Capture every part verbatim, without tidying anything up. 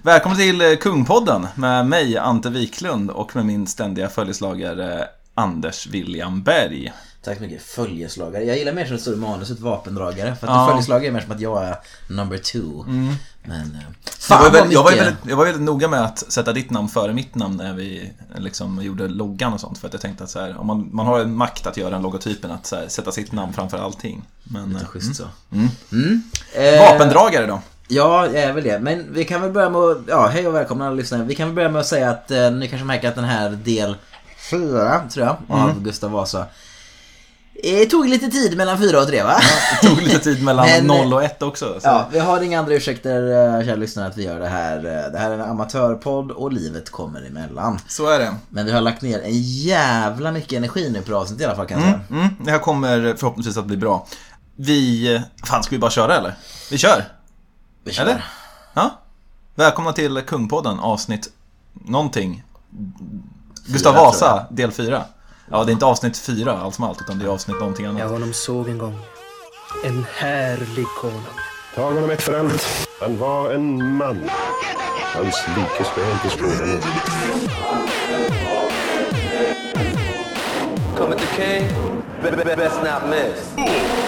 Välkommen till Kungpodden med mig, Ante Wiklund, och med min ständiga följeslagare Anders William Berg. Tack så mycket, följeslagare. Jag gillar mer som det står i manuset, vapendragare. För att ja. följeslagare är mer som att jag är number two. Mm. Men fan, jag, var väldigt, jag, var väldigt, jag var väldigt noga med att sätta ditt namn före mitt namn när vi liksom gjorde loggan och sånt. För att jag tänkte att så här, om man, man har en makt att göra en logotypen, att så här, sätta sitt namn framför allting. Men, lite schysst så. Mm. Mm. Mm. Vapendragare då? Ja, jag är väl det. Men vi kan väl börja med att, ja, hej och välkomna alla lyssnare. Vi kan väl börja med att säga att eh, ni kanske märker att den här del fyra, tror jag, av mm. Gustav Vasa det tog lite tid mellan fyra och tre, va? Ja, det tog lite tid mellan men, noll och ett också. Så. Ja, vi har inga andra ursäkter, kära lyssnare, att vi gör det här. Det här är en amatörpodd och livet kommer emellan. Så är det. Men vi har lagt ner en jävla mycket energi nu på avsnitt i alla fall, kan jag mm, säga. Mm, det här kommer förhoppningsvis att bli bra. Vi, fan, ska vi bara köra eller? Vi kör. Vi kör. Eller? Ja. Välkomna till Kungpodden, avsnitt någonting. Gustav fyra, Vasa, del fyra. Ja, det är inte avsnitt fyra allt som allt, utan det är avsnitt någonting annat. Jag honom såg en gång. En härlig konung. Tag honom ett för allt. Han var en man. Hans likes var inte skådan. Coming to king. Best not miss.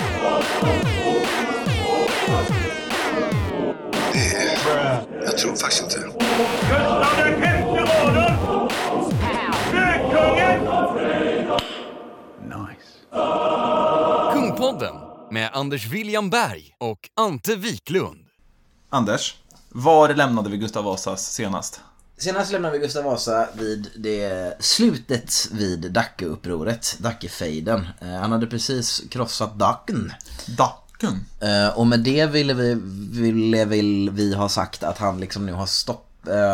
Det, jag tror faktiskt inte. Gustav den hemske råden! Nice. Kungpodden med Anders William Berg och Ante Wiklund. Anders, var lämnade vi Gustav Vasas senast? Senast lämnade vi Gustav Vasa vid det slutet vid Dackeupproret, Dackefejden. Han hade precis krossat Dacken. Dacken? Och med det ville vi, ville vill vi ha sagt att han liksom nu har stopp.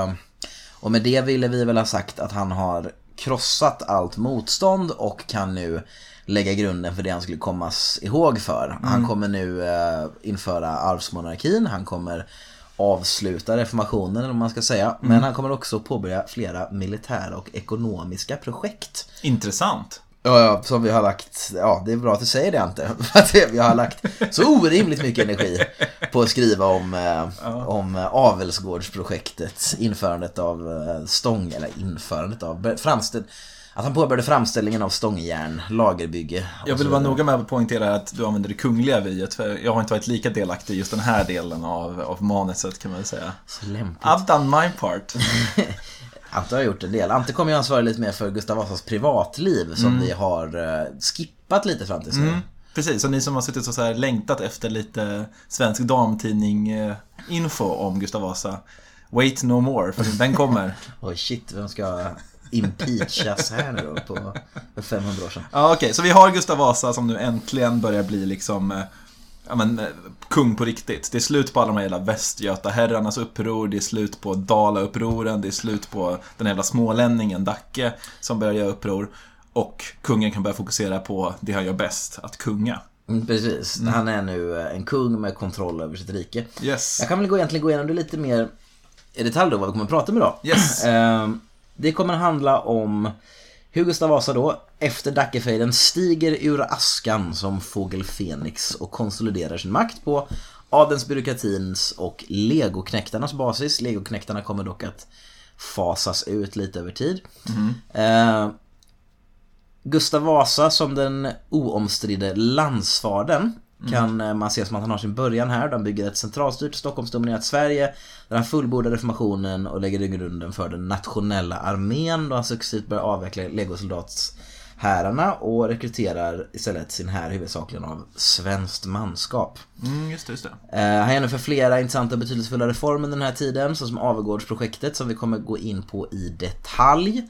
Och med det ville vi väl ha sagt att han har krossat allt motstånd och kan nu lägga grunden för det han skulle kommas ihåg för. Mm. Han kommer nu uh, införa arvsmonarkin, han kommer avsluta reformationen, eller vad man ska säga. Mm. Men han kommer också påbörja flera militära och ekonomiska projekt. Intressant. Ja, ja, som vi har lagt, ja, det är bra att du säger det, inte. Att vi har lagt så orimligt mycket energi på att skriva om, eh, ja. om avelsgårdsprojektet, införandet av eh, stång, eller införandet av framställ, att han påbörjade framställningen av stångjärn, lagerbygge. Jag vill vara noga med att poängtera att du använder det kungliga viet, för jag har inte varit lika delaktig i just den här delen av, av manuset, kan man säga. Så lämpligt. I've done my part. Ante har gjort en del. Ante kommer ju ansvara lite mer för Gustav Vasas privatliv som mm. vi har uh, skippat lite fram till nu. Mm. Precis, så ni som har suttit så här längtat efter lite svensk damtidning uh, info om Gustav Vasa, wait no more, för den kommer. Oj oh shit, vem ska impeachas här nu då på för femhundra år sedan? Ja, okej, okay. Så vi har Gustav Vasa som nu äntligen börjar bli liksom uh, ja, men, kung på riktigt. Det är slut på alla de här jävla västgötaherrarnas uppror. Det är slut på Dala-upproren. Det är slut på den jävla smålänningen Dacke som börjar göra uppror. Och kungen kan börja fokusera på det han gör bäst, att kunga. Mm, precis, mm. Han är nu en kung med kontroll över sitt rike. Yes. Jag kan väl gå, egentligen gå igenom det lite mer i detalj då, vad vi kommer att prata med då. Yes. Det kommer att handla om hur Gustav Vasa då, efter Dackefejden, stiger ur askan som fågel Fenix och konsoliderar sin makt på adelsbyråkratins och legoknäktarnas basis. Legoknäktarna kommer dock att fasas ut lite över tid. Mm. Eh, Gustav Vasa som den oomstridde landsfadern mm. kan man se som att han har sin början här. De bygger ett centralstyrt Stockholmsdominerat Sverige där han fullbordar reformationen och lägger grunden för den nationella armén då han successivt börjar avveckla legosoldatshärarna och rekryterar istället sin här huvudsakligen av svenskt manskap. Mm, just det, just det. Eh, han genomför flera intressanta och betydelsefulla reformer den här tiden, såsom Avegårdsprojektet som vi kommer gå in på i detalj.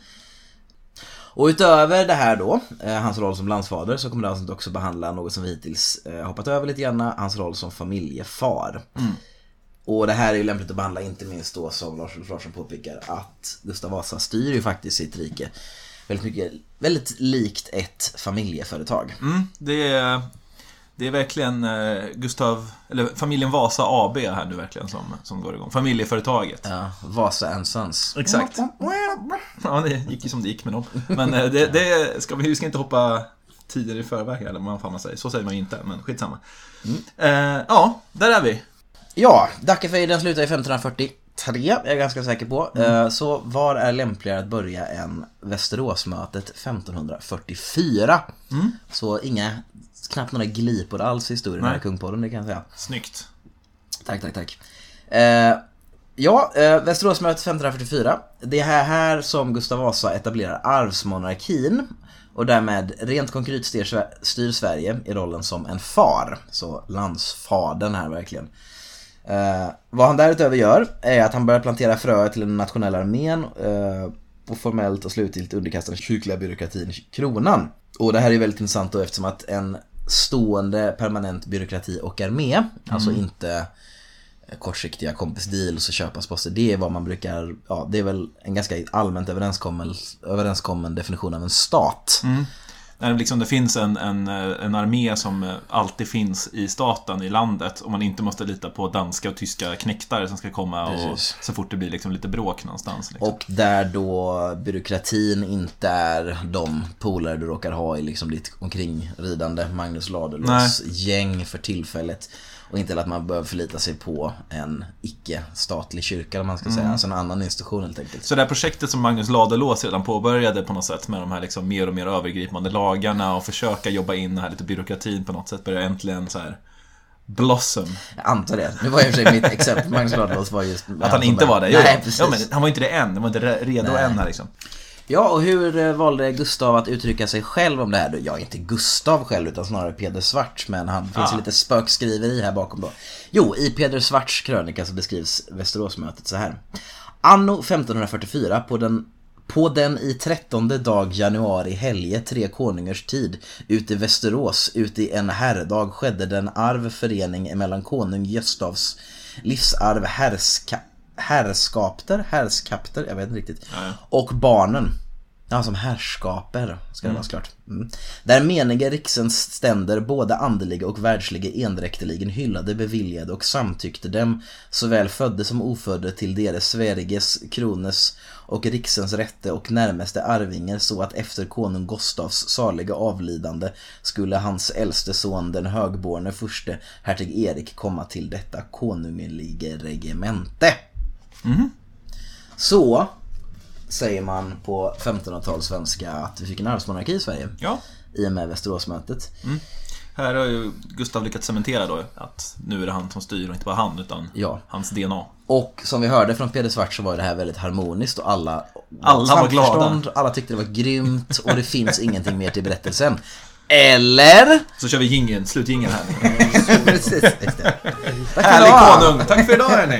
Och utöver det här då, eh, hans roll som landsfader, så kommer det alltså också behandla något som vi hittills eh, hoppat över lite grann, hans roll som familjefar. Mm. Och det här är ju lämpligt att behandla, inte minst då som Lars Larsson påpekar, att Gustav Vasa styr ju faktiskt sitt rike väldigt mycket, väldigt likt ett familjeföretag. Mm, det är det är verkligen eh, Gustav, eller familjen Vasa A B här nu verkligen som, som går igång. Familjeföretaget. Ja, Vasa and Sons. Exakt. Ja, det gick ju som det gick med dem. Men eh, det, det ska vi, vi ska inte hoppa tidigare i förväg eller vad fan man säger. Så säger man inte, men skitsamma. Mm. Eh, ja, där är vi. Ja, Dackefejden slutar i femtonhundrafyrtio. tre är jag ganska säker på. Mm. Så var är lämpligare att börja än Västeråsmötet femton fyrtiofyra? Mm. Så inga, knappt några glipor alls i historien här i Kungpodden, det kan jag säga. Snyggt. Tack, tack, tack. Eh, ja, eh, Västeråsmötet femton fyrtiofyra. Det är här som Gustav Vasa etablerar arvsmonarkin och därmed rent konkret styr, styr Sverige i rollen som en far. Så landsfadern här verkligen. Eh, vad han därutöver gör är att han börjar plantera fröet till den nationella armén eh, och formellt och slutgiltigt underkasta den kyrkliga byråkratin kronan. Och det här är väldigt intressant då, eftersom att en stående permanent byråkrati och armé, mm. alltså inte kortsiktiga kompisdeals och köpasposter, det är vad man brukar, ja, det är väl en ganska allmänt överenskommen, överenskommen definition av en stat. Mm. När det, liksom, det finns en, en, en armé som alltid finns i staten, i landet, och man inte måste lita på danska och tyska knäktare som ska komma och, så fort det blir liksom lite bråk någonstans. Liksom. Och där då byråkratin inte är de polare du råkar ha i liksom ditt omkringridande Magnus Ladulås gäng för tillfället. Och inte att man behöver förlita sig på en icke-statlig kyrka, om man ska säga, mm. alltså en annan institution helt enkelt. Så det här projektet som Magnus Ladulås redan påbörjade på något sätt med de här liksom mer och mer övergripande lagarna och försöka jobba in den här lite byråkratin på något sätt, börjar äntligen så här blossom. Jag antar det. Nu var ju för sig mitt exempel, Magnus Ladulås var just... Att han inte var det. Jo, Nej, precis. Ja, men han var inte det än, han var inte redo Nej. än här liksom. Ja, och hur valde Gustav att uttrycka sig själv om det här? Ja, inte Gustav själv utan snarare Peder Svarts, men han finns ju lite spökskriveri här bakom då. Jo, i Peder Svarts krönika så beskrivs Västeråsmötet så här. Anno femton fyrtiofyra på den, på den i trettonde dag januari helge tre konungars tid ute i Västerås, ute i en herrdag skedde den arv förening mellan konung Göstavs livsarv härska härskapter, härskapter, jag vet inte riktigt. Ja, ja. Och barnen. Ja, som härskaper ska det mm. vara klart. Mm. Där menige riksens ständer både andeliga och världsliga endräkteligen hyllade, beviljade och samtyckte dem såväl födde som ofödde till deras Sveriges, krones och riksens rätte och närmaste arvingar, så att efter konung Gustavs saliga avlidande skulle hans äldste son den högborne förste hertig Erik komma till detta konunglige regemente. Mm. Så säger man på femtonhundratals svenska att vi fick en arvsmonarki i Sverige. Ja. I och med Västeråsmötet. Mm. Här har ju Gustav lyckats cementera då att nu är det han som styr och inte bara han utan ja. hans D N A. Och som vi hörde från Peder Svart så var det här väldigt harmoniskt och alla, alla var glada. Alla tyckte det var grymt och det finns ingenting mer till berättelsen. Eller? Så kör vi jingeln, slutjingeln här. Precis, härlig konung, tack för idag hörni.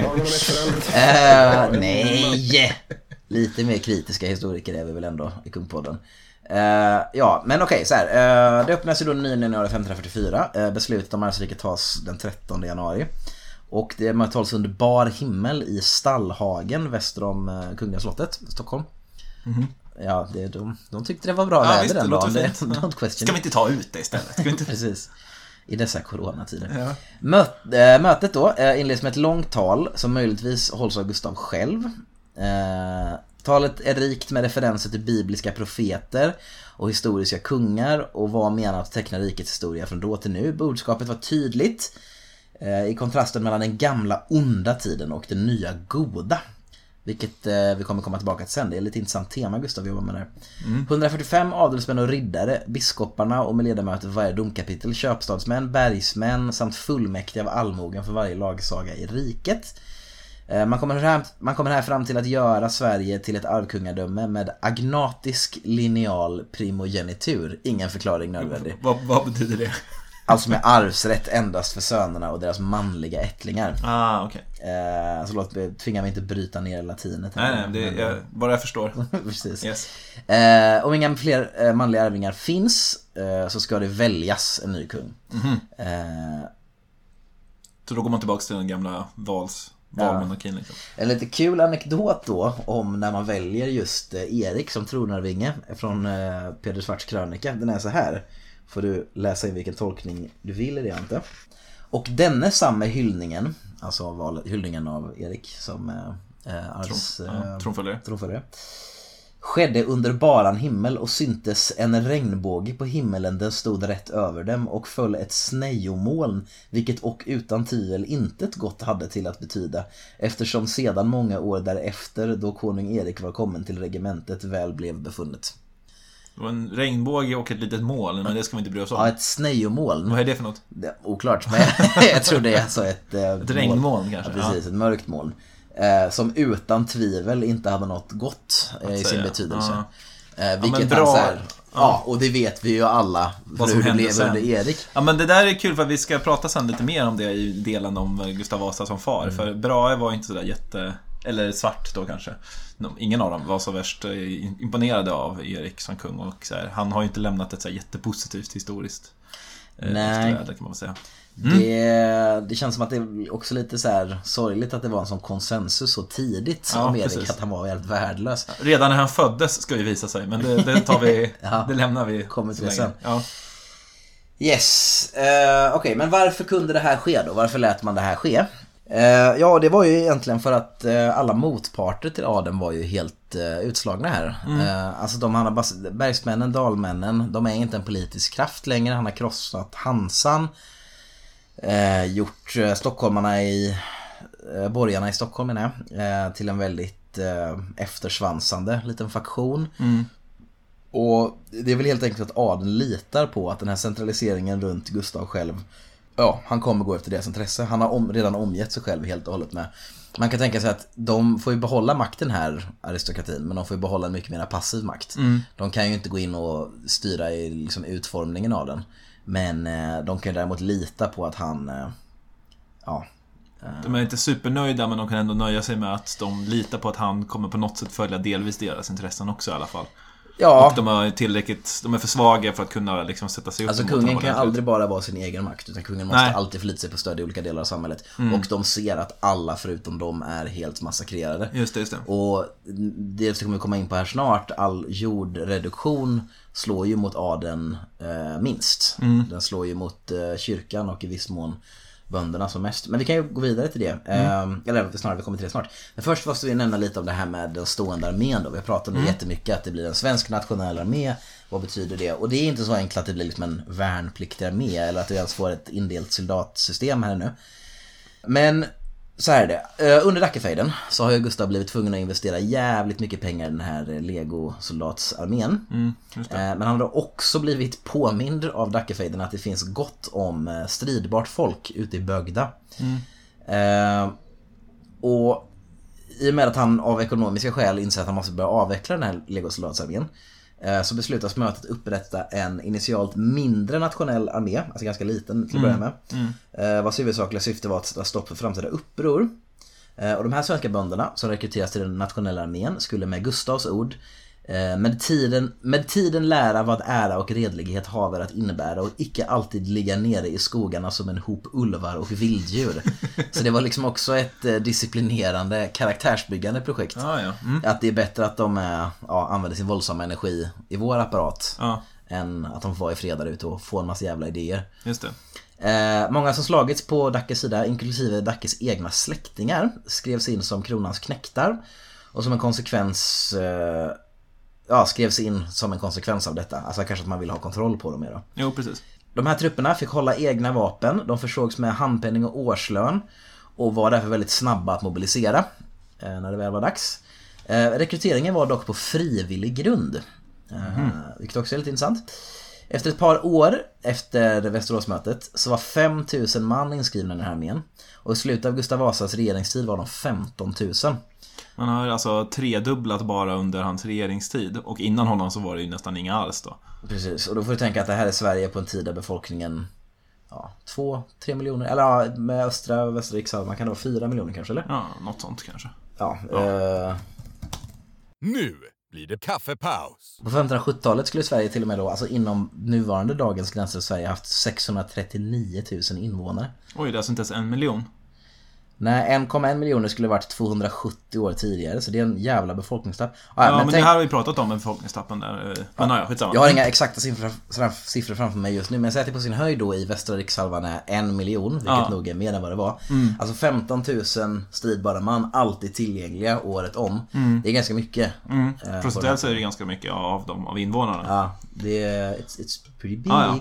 uh, Nej. Lite mer kritiska historiker är vi väl ändå i Kungpodden. uh, Ja, men okej, okay, så här. uh, Det öppnas ju då nionde januari femton fyrtiofyra. uh, Beslutet om arvsriket tas den trettonde januari. Och det är hålls under bar himmel i Stallhagen väster om uh, Kungaslottet, Stockholm. Mm-hmm. Ja, det, de, de tyckte det var bra ja, väder den dagen. Det, Ska vi inte ta ut det istället? Ska vi inte... Precis. I dessa coronatider. Ja. Möt, äh, mötet då äh, inleds med ett långt tal som möjligtvis hålls av Gustav själv. Äh, talet är rikt med referenser till bibliska profeter och historiska kungar och var menat att teckna rikets historia från då till nu. Budskapet var tydligt äh, i kontrasten mellan den gamla onda tiden och den nya goda. Vilket eh, vi kommer komma tillbaka till sen. Det är ett lite intressant tema Gustav jobbar med där. Mm. hundrafyrtiofem adelsmän och riddare, biskoparna och med ledamöter för varje domkapitel, köpstadsmän, bergsmän samt fullmäktiga av allmogen för varje lagsaga i riket. Eh, man, kommer här, man kommer här fram till att göra Sverige till ett arvkungadöme med agnatisk lineal primogenitur. Ingen förklaring nödvändig. Vad, vad betyder det? Alltså med arvsrätt endast för sönerna och deras manliga ättlingar. Ah, okej. Okay. Eh, så låt tvinga mig inte bryta ner latinet. Nej, nej, det är bara jag förstår. Precis. Yes. Eh, om inga fler eh, manliga arvingar finns eh, så ska det väljas en ny kung. Mm-hmm. Eh, så då går man tillbaka till den gamla vals valmonarkin. Ja. Liksom. En lite kul anekdot då om när man väljer just eh, Erik som tronarvinge från eh, Peder Svarts krönika. Den är så här. Får du läsa in vilken tolkning du vill i det inte. Och denne samma hyllningen, alltså val, hyllningen av Erik som eh, arvs, Tron, ja, tronföljare. tronföljare skedde under baran himmel och syntes en regnbåge på himmelen, den stod rätt över dem och föll ett snejomoln, vilket och utan tvivel intet gott hade till att betyda, eftersom sedan många år därefter, då konung Erik var kommen till regementet, väl blev befunnet. Det var en regnbåge och ett litet moln, men det ska vi inte bry oss om. Ja, ett snejomoln. Vad är det för något? Det är oklart, men jag tror det är alltså ett, ett regnmoln kanske. Ja, precis, ett mörkt moln. Eh, som utan tvivel inte hade något gott eh, i sin betydelse. Ja. Eh, vilket ja, bra. han så här, ja. ja, och det vet vi ju alla för hur det blev under Erik. Ja, men det där är kul för att vi ska prata sen lite mer om det i delen om Gustav Vasa som far. Mm. För Brahe var inte så där jätte... Eller Svart då kanske. Ingen av dem var så värst imponerade av Erik som kung. Och så här, han har ju inte lämnat ett så här jättepositivt historiskt eh, Nej. eftervärde, kan man väl säga. Mm. Det, det känns som att det är också lite så här sorgligt att det var en sån konsensus så tidigt ja, om Erik, precis. att han var helt värdelös. Redan när han föddes ska ju visa sig, men det, det tar vi, ja, det lämnar vi. Kommer till det sen. Ja. Yes, uh, okej, okay, men varför kunde det här ske då? Varför lät man det här ske? Uh, ja, det var ju egentligen för att uh, alla motparter till adeln var ju helt uh, utslagna här. Mm. Uh, alltså de han har bas- bergsmännen, dalmännen, de är inte en politisk kraft längre. Han har krossat Hansan. Eh, gjort eh, stockholmarna i eh, borgarna i Stockholm menar jag, eh, till en väldigt eh, eftersvansande liten faktion. Mm. Och det är väl helt enkelt att adeln litar på att den här centraliseringen runt Gustav själv, ja, han kommer gå efter deras intresse. Han har om, redan omgett sig själv helt och hållet med. Man kan tänka sig att de får ju behålla makten här, aristokratin, men de får ju behålla en mycket mer passiv makt. Mm. De kan ju inte gå in och styra i liksom, utformningen av den. Men eh, de kan däremot lita på att han eh, ja, eh, de är inte supernöjda, men de kan ändå nöja sig med att de litar på att han kommer på något sätt följa delvis deras intressen också i alla fall. Ja. Och de är tillräckligt, de är för svaga för att kunna liksom sätta sig upp. Alltså kungen kan aldrig bara vara sin egen makt, utan kungen måste Nej. alltid förlita sig på stöd i olika delar av samhället. Mm. Och de ser att alla förutom dem är helt massakrerade. Just det, just det. Och det kommer vi komma in på här snart. All jordreduktion slår ju mot adeln eh, minst. Mm. Den slår ju mot eh, kyrkan och i viss mån bönderna som mest. Men vi kan ju gå vidare till det. Mm. Eh, eller snarare, vi kommer till det snart. Men först måste vi nämna lite om det här med den stående armén då. Vi har pratat om mm. jättemycket att det blir en svensk nationell armé. Vad betyder det? Och det är inte så enkelt att det blir liksom en värnpliktig armé eller att vi ens får ett indelt soldatsystem här nu. Men så här är det. Under Dackefejden så har ju Gustav blivit tvungen att investera jävligt mycket pengar i den här Lego-soldatsarmén. Mm, Men han har också blivit påmind av Dackefejden att det finns gott om stridbart folk ute i Bögda. Mm. Eh, och i och med att han av ekonomiska skäl inser att han måste börja avveckla den här Lego-soldatsarmén, så beslutas mötet upprätta en initialt mindre nationell armé, alltså ganska liten till att börja med, mm. Mm. vars huvudsakliga syfte var att sätta stopp för framtida uppror. Och de här svenska bönderna som rekryteras till den nationella armén skulle med Gustavs ord med tiden, med tiden lära vad ära och redlighet haver att innebära och icke alltid ligga nere i skogarna som en hop ulvar och vilddjur. Så det var liksom också ett disciplinerande, karaktärsbyggande projekt. Ah, ja. Mm. Att det är bättre att de ja, använder sin våldsamma energi i vår apparat ah. än att de får i fred där ute och får en massa jävla idéer. Just det. Eh, många som slagits på Dackes sida, inklusive Dackes egna släktingar, skrevs in som kronans knäktar. Och som en konsekvens eh, ja, skrevs in som en konsekvens av detta. Alltså kanske att man vill ha kontroll på dem mer då. Jo, precis. De här trupperna fick hålla egna vapen. De försågs med handpenning och årslön och var därför väldigt snabba att mobilisera eh, när det väl var dags. Eh, rekryteringen var dock på frivillig grund. Eh, mm. Vilket också är lite intressant. Efter ett par år efter Västeråsmötet så var fem tusen man inskrivna i den här armén. Och i slutet av Gustav Vasas regeringstid var de femton tusen. Man har alltså tredubblat bara under hans regeringstid. Och innan honom så var det ju nästan inga alls då. Precis, och då får du tänka att det här är Sverige på en tid där befolkningen ja, två, tre miljoner. Eller ja, med östra och västra riksdagen, man kan ha fyra miljoner kanske, eller? Ja, något sånt kanske. Ja, ja. Eh... Nu blir det kaffepaus. På femtonhundrasjuttiotalet skulle Sverige till och med då, alltså inom nuvarande dagens gränser, Sverige haft sexhundratrettionio tusen invånare. Oj, det är alltså inte ens en miljon. Nej, en komma en miljoner skulle varit tvåhundrasjuttio år tidigare. Så det är en jävla befolkningstapp. Ah, Ja, men men tänk... det här har vi pratat om, en befolkningstappen där. Men ja, skitsamma. Jag har inga exakta siffror, siffror framför mig just nu. Men jag säger att det på sin höjd då i västra rikshalvan är en miljon. Vilket ja. nog är mer än vad det var. mm. Alltså femton tusen stridbara man, alltid tillgängliga året om. mm. Det är ganska mycket. mm. eh, Procentuellt så är det ganska mycket av dem, av invånarna. Ja, det är it's, it's pretty big. ah, ja.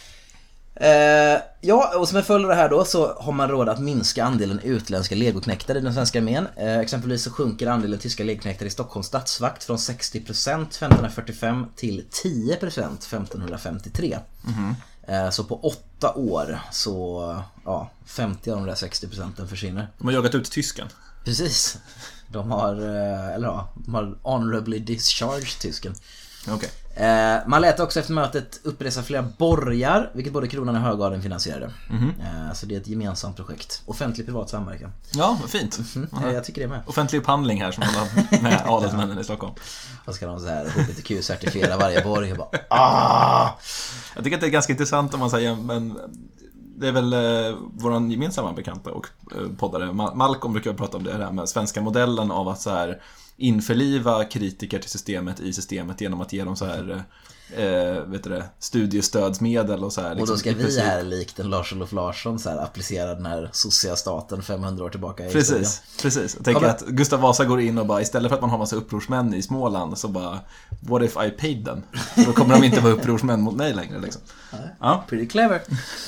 Uh, ja, och som en följd av det här då så har man råd att minska andelen utländska legoknäktare i den svenska armén. Uh, exempelvis så sjunker andelen tyska legoknäktare i Stockholms stadsvakt från sextio procent femtonhundrafyrtiofem till tio procent femtonhundrafemtiotre. Mm-hmm. Uh, så på åtta år så ja, femtio av de där sextio procenten försvinner. De har jagat ut tysken. Precis. De har, eller ja, de har honorably discharged tysken. Okay. Eh, man lät också efter mötet uppresa flera borgar, vilket både kronan och högarden finansierade. Mm-hmm. eh, Så det är ett gemensamt projekt. Offentlig-privat samverkan. Ja, vad fint. Mm-hmm. eh, Jag tycker det är med. Offentlig upphandling här som man har med adelsmännen i Stockholm. Vad ska de så här H B T Q-certifiera varje borg och bara, ah! Jag tycker att det är ganska intressant om man säger, men det är väl eh, våran gemensamma bekanta och eh, poddare Malcolm brukar prata om det här med svenska modellen av att så här införliva kritiker till systemet i systemet genom att ge dem så här eh, vet du det, studiestödsmedel och så här. Liksom, och då ska vi här likt en Lars-Olof Larsson så här applicera den här sociastaten femhundra år tillbaka i Precis, historien. precis. Jag tänker Kommer... att Gustav Vasa går in och bara, istället för att man har massa upprorsmän i Småland så bara, what if I paid them? Då kommer de inte vara upprorsmän mot mig längre liksom. Ja, pretty clever.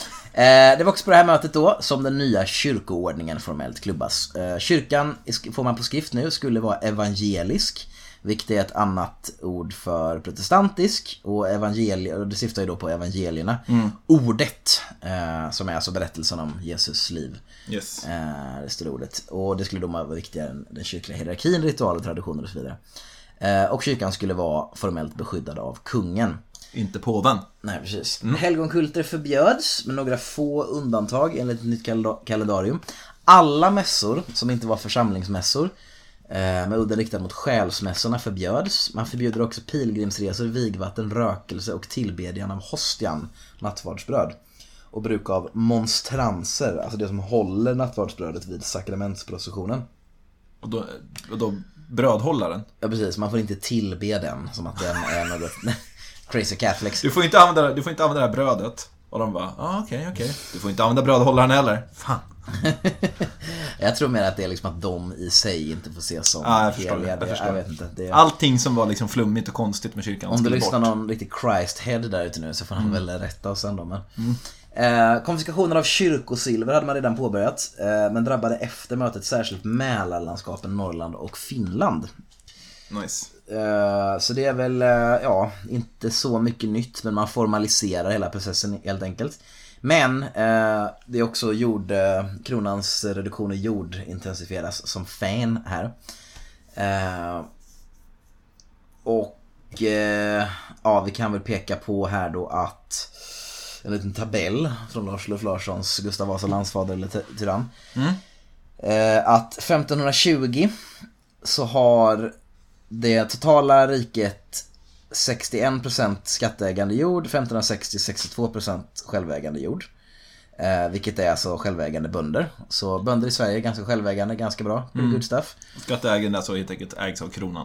Eh, det var också på det här mötet då som den nya kyrkoordningen formellt klubbas. Eh, kyrkan, får man på skrift nu, skulle vara evangelisk, vilket är ett annat ord för protestantisk. Och evangeli- det syftar ju då på evangelierna. Mm. Ordet, eh, som är alltså berättelsen om Jesus liv. Yes. Eh, det står ordet. Och det skulle då vara viktigare än den kyrkliga hierarkin, ritualer, traditioner och så vidare. Eh, och kyrkan skulle vara formellt beskyddad av kungen. Inte påven. Nej, precis. Mm. Helgonkulter förbjöds med några få undantag enligt ett nytt kalendarium. Alla mässor som inte var församlingsmässor eh, med udden riktad mot själsmässorna förbjöds. Man förbjuder också pilgrimsresor, vigvatten, rökelse och tillbedjan av hostian, nattvardsbröd. Och bruk av monstranser, alltså det som håller nattvardsbrödet vid sakramentsprocessionen. Och då, och då brödhållaren? Ja, precis. Man får inte tillbe den som att den är något... Crazy Catholics. Du får inte använda, du får inte använda det här brödet. Och de bara, ah, okej, okay, okej okay. Du får inte använda brödhållaren heller. Fan. Jag tror mer att det är liksom att de i sig inte får ses som ah, jag heliga. Jag, jag, jag vet inte. Det är... Allting som var liksom flummigt och konstigt med kyrkan. Om du lyssnar någon riktig Christ-head där ute nu så får han mm. väl rätta oss ändå. Men... Mm. Eh, konfiskationen av kyrkosilver hade man redan påbörjat. Eh, men drabbade efter mötet särskilt Mälarlandskapen, Norrland och Finland. Nice. Uh, så det är väl, uh, ja, inte så mycket nytt, men man formaliserar hela processen helt enkelt. Men uh, det är också jord, uh, kronans reduktion av jord intensifieras som fan här. Uh, och uh, ja, vi kan väl peka på här då att en liten tabell från Lars-Olof Larssons Gustav Vasa landsfader eller ty- tyrann. Mm. Uh, att femtonhundratjugo så har det totala riket sextioen procent skatteägande jord, femtonhundrasextio sextiotvå procent självägande jord. Eh, vilket är alltså självägande bönder. Så bönder i Sverige är ganska självägande, ganska bra. Mm. Good stuff. Skatteägande alltså helt enkelt ägs av kronan.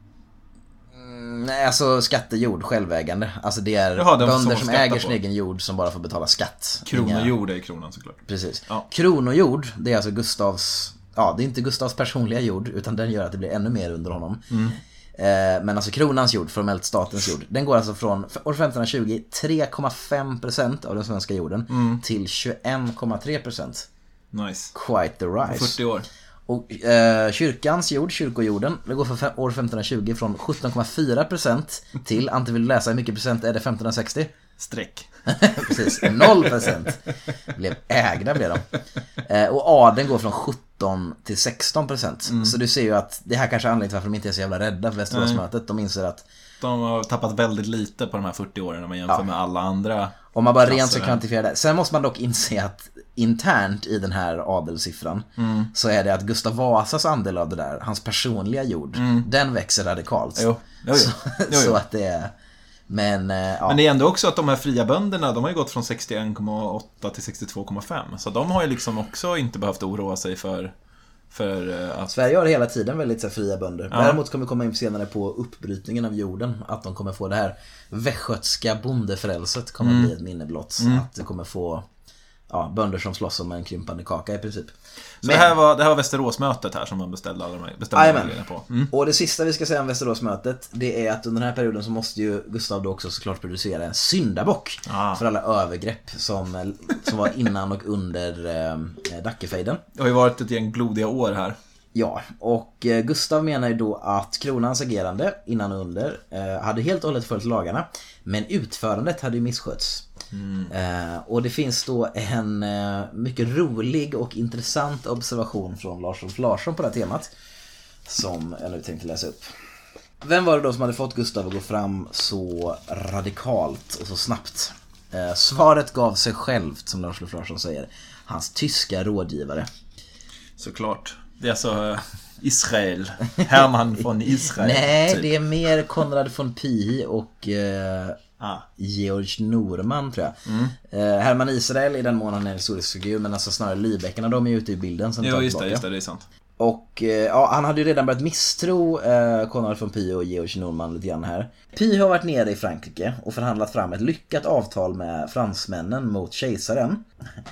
Mm, nej, alltså skattejord, självägande. Alltså det är Jaha, bönder som, som äger på. sin egen jord som bara får betala skatt. Kronojord är kronan såklart. Precis. Ja. Kronojord, det är alltså Gustavs... Ja, det är inte Gustavs personliga jord, utan den gör att det blir ännu mer under honom. Mm. Eh, men alltså kronans jord, formellt statens jord, den går alltså från år femtonhundratjugo tre komma fem procent av den svenska jorden mm. till tjugoen komma tre procent. Nice. Quite the rise. På fyrtio år. Och eh, kyrkans jord, kyrkojorden, det går för år femtonhundratjugo från sjutton komma fyra procent till, Ante vill läsa hur mycket procent är det femtonhundrasextio? Streck. Precis, noll procent blev ägda blev de. Eh, och adeln går från sjutton till sexton procent. Mm. Så du ser ju att det här kanske är anledningen till varför de inte är så jävla rädda för Västeråsmötet. De inser att de har tappat väldigt lite på de här fyrtio åren när man jämför ja. med alla andra. Om man bara rent så kvantifierar det. Sen måste man dock inse att internt i den här adelsiffran mm. så är det att Gustav Vasas andel av det där, hans personliga jord, mm. den växer radikalt. Jo. Jo, jo. Så, Jo, jo. så att det är... Men, eh, ja. Men det är ändå också att de här fria bönderna, de har ju gått från sextioen komma åtta till sextiotvå komma fem. Så de har ju liksom också inte behövt oroa sig för, för att... Sverige har hela tiden väldigt så här, fria bönder. Ja. Däremot kommer vi komma in senare på uppbrytningen av jorden. Att de kommer få det här västgötska bondefrälset kommer mm. bli ett minne blott. Mm. Att det kommer få ja, bönder som slåss om en krympande kaka i princip. Så Men, det, här var, det här var Västeråsmötet här som man beställde alla de här beställningarna på. Mm. Och det sista vi ska säga om Västeråsmötet, det är att under den här perioden så måste ju Gustav då också såklart producera en syndabock ah. för alla övergrepp som, som var innan och under eh, Dackefejden. Det har ju varit ett gäng blodiga år här. Ja, och eh, Gustav menar ju då att kronans agerande innan och under eh, hade helt och hållet följt lagarna, men utförandet hade ju misskötts. Mm. Eh, och det finns då en eh, mycket rolig och intressant observation från Lars-Ulf Larsson på det här temat som jag nu tänkte läsa upp. Vem var det då som hade fått Gustav att gå fram så radikalt och så snabbt? Eh, svaret gav sig självt, som Lars-Ulf Larsson säger. Hans tyska rådgivare. Såklart. Det är alltså Israel. Hermann von Israel. Nej, typ. Det är mer Konrad von Pie och eh, ah. Georg Norman tror jag. Mm. Eh, Hermann Israel i den mån han är en historisk figur, men alltså snarare Lübeckerna, de är ute i bilden. Jo, just det, just det, det är sant. Och eh, ja, han hade ju redan börjat misstro eh, Konrad von Pie och Georg Norman lite grann här. Pie har varit nere i Frankrike och förhandlat fram ett lyckat avtal med fransmännen mot kejsaren.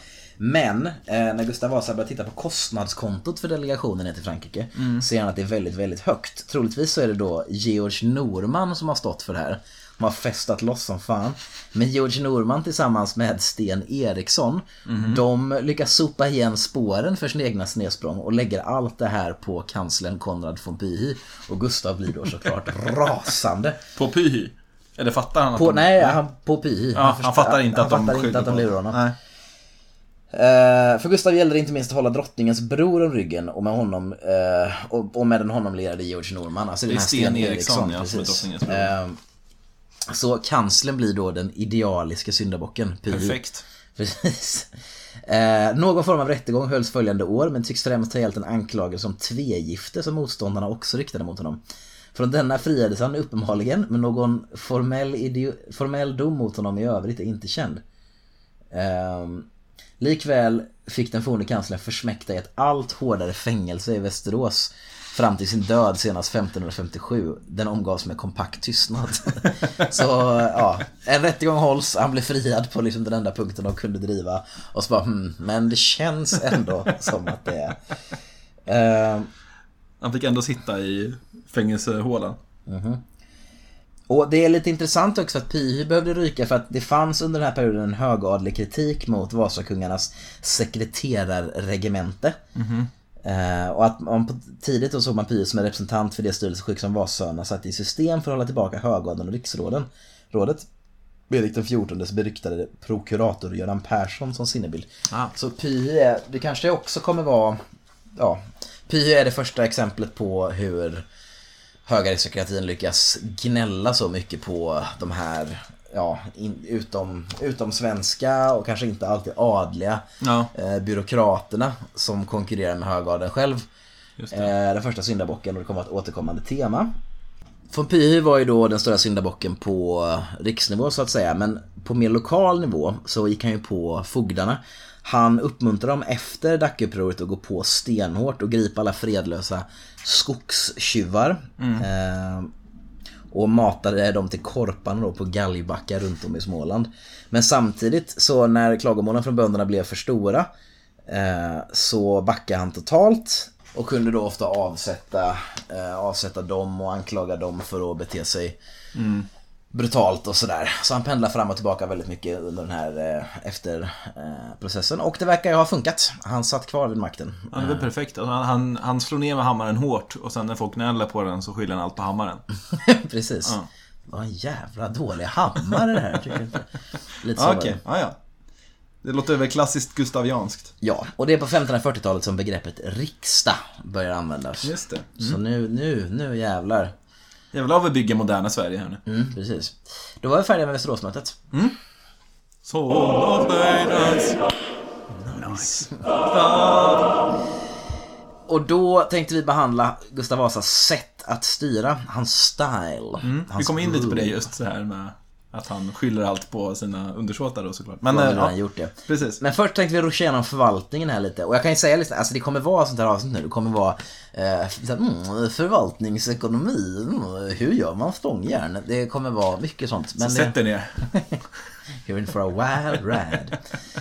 Men eh, när Gustav Vasa börjar titta på kostnadskontot för delegationen ner till Frankrike mm. ser han att det är väldigt, väldigt högt. Troligtvis så är det då Georg Norman som har stått för det här. De har festat loss som fan. Men Georg Norman tillsammans med Sten Eriksson mm. de lyckas sopa igen spåren för sin egna snedsprång och lägger allt det här på kanslern Konrad von Pie. Och Gustav blir då såklart rasande. På Pie? Eller fattar han att på, de... Nej, han, på Pie. Ja, han, han fattar inte han att de fattar inte att de lurar honom. Nej. Uh, för Gustav gällde det inte minst att hålla drottningens bror om ryggen och med honom uh, och, och med den honom lirade Georg Norman, alltså det är Sten, Sten Eriksson, Eriksson ja, precis. Uh, så kanslern blir då den idealiska syndabocken. Pie. Perfekt. Precis. Uh, någon form av rättegång hölls följande år, men tycks främst ha gällt en anklagelse om tvegifte som motståndarna också riktade mot honom. Från denna friades han uppenbarligen, men någon formell, ideo- formell dom mot honom i övrigt är inte känd. Uh, Likväl fick den forne kanslern försmäkta i ett allt hårdare fängelse i Västerås fram till sin död senast femtonhundrafemtiosju. Den omgavs med kompakt tystnad. Så ja, en rättegång hålls, han blev friad på liksom den enda punkten de kunde driva. Och så bara, hmm, men det känns ändå som att det är... Uh... Han fick ändå sitta i fängelsehålan. Mhm. Och det är lite intressant också att Pie behövde ryka för att det fanns under den här perioden en högadlig kritik mot Vasakungarnas sekreterarregemente. Mm-hmm. Eh, och att man på tidigt då såg man Pie som en representant för det styrelseskick som Vasöarna satt i system för att hålla tillbaka högadeln och riksråden. Rådet Benedikt den fjortondes beryktade prokurator Göran Persson som sinnebild. Ah. Så Pie är, det kanske också kommer vara, ja, Pie är det första exemplet på hur högaristokratin lyckas gnälla så mycket på de här ja, in, utom, utom svenska och kanske inte alltid adliga ja. eh, byråkraterna som konkurrerar med högadeln själv. Just det. Eh, den första syndabocken, och det kommer ett återkommande tema. Von Pie var ju då den stora syndabocken på riksnivå så att säga, men på mer lokal nivå så gick han ju på fogdarna. Han uppmuntrade dem efter Dackupproret att gå på stenhårt och gripa alla fredlösa skogstjuvar. Mm. Eh, och matade dem till korpan då på galgbackar runt om i Småland. Men samtidigt så när klagomålen från bönderna blev för stora eh, så backade han totalt och kunde då ofta avsätta, eh, avsätta dem och anklaga dem för att bete sig mm. brutalt och sådär. Så han pendlar fram och tillbaka väldigt mycket under den här eh, efter eh, processen. Och det verkar ju ha funkat. Han satt kvar vid makten. Ja, det är perfekt. Alltså, han, han, han slår ner med hammaren hårt och sen när folk gnäller på den så skyller han allt på hammaren. Precis. Ja. Vad en jävla dålig hammare det här, tycker jag inte. Lite så. Okej, okay. ja, ja. Det låter väl klassiskt gustavianskt. Ja, och det är på femtonhundrafyrtiotalet som begreppet riksdag börjar användas. Just det. Mm. Så nu, nu, nu jävlar. Jävlar vi bygger moderna Sverige här nu. Mm, precis. Då var vi färdiga med Västeråsmötet. Mm. Så avfärdas. Nice. Och då tänkte vi behandla Gustav Vasas sätt att styra, hans style. Mm. Hans vi kom in lite på det just så här med Att han skyller allt på sina undersåtar då såklart. Men ja, eh, han gjort det. Precis. Men först tänkte vi ruscha igenom förvaltningen här lite. Och jag kan ju säga lite, alltså det kommer vara sånt här avsnitt nu. Det kommer vara eh, mm, förvaltningsekonomi. Mm, hur gör man stångjärn? Det kommer vara mycket sånt. Men så det... sätt dig ner. You're in for a wild ride.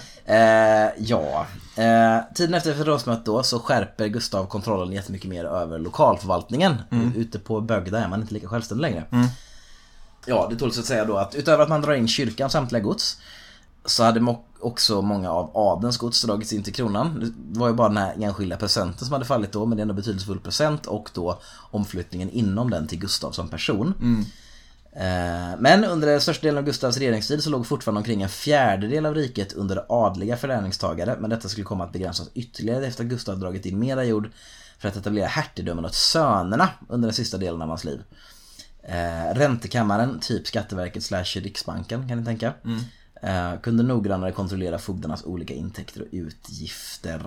eh, ja. Eh, tiden efter förrådsmötet då så skärper Gustav kontrollen jättemycket mer över lokalförvaltningen. Mm. Ute på Bögda är man inte lika självständig längre. Mm. Ja, det tål så att säga då att utöver att man drar in kyrkan samtliga gods så hade mo- också många av adelns gods dragits in till kronan. Det var ju bara den här enskilda procenten som hade fallit då, men det är en betydelsefull procent och då omflyttningen inom den till Gustav som person. Mm. Eh, men under den största delen av Gustavs regeringstid så låg fortfarande omkring en fjärdedel av riket under adliga förläningstagare, men detta skulle komma att begränsas ytterligare efter att Gustav dragit in mera jord för att etablera hertigdömen åt sönerna under den sista delen av hans liv. Eh, Räntekammaren, typ Skatteverket slash Riksbanken kan ni tänka, mm. eh, kunde noggrannare kontrollera fogdarnas olika intäkter och utgifter.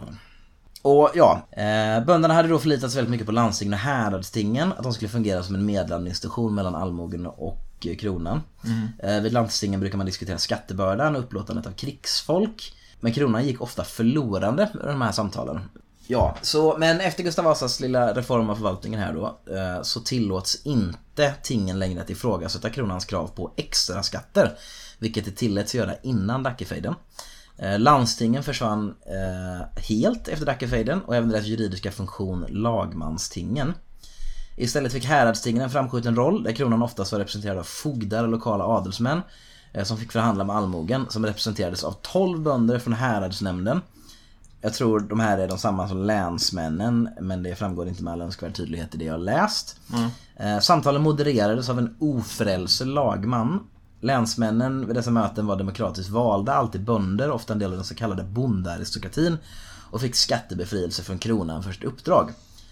Och ja, eh, bönderna hade då förlitats väldigt mycket på landstingen och häradstingen, att de skulle fungera som en medlande institution mellan allmogen och eh, kronan. Mm. Eh, vid landstingen brukar man diskutera skattebördan och upplåtandet av krigsfolk, men kronan gick ofta förlorande i de här samtalen. Ja, så, men efter Gustav Vasas lilla reform av förvaltningen här då eh, så tillåts inte tingen längre att ifrågasätta kronans krav på extra skatter, vilket det tilläts göra innan Dackefejden. Eh, landstingen försvann eh, helt efter Dackefejden och även deras juridiska funktion lagmanstingen. Istället fick häradstingen en framskjuten roll där kronan oftast var representerad av fogdar och lokala adelsmän eh, som fick förhandla med allmogen, som representerades av tolv bönder från häradsnämnden. Jag tror de här är de samma som länsmännen, men det framgår inte med all önskvärd tydlighet i det jag har läst. Mm. Eh, samtalen modererades av en ofrälse lagman. Länsmännen vid dessa möten var demokratiskt valda, alltid bönder, ofta en del av den så kallade bondaristokratin, och fick skattebefrielse från kronan för sitt uppdrag.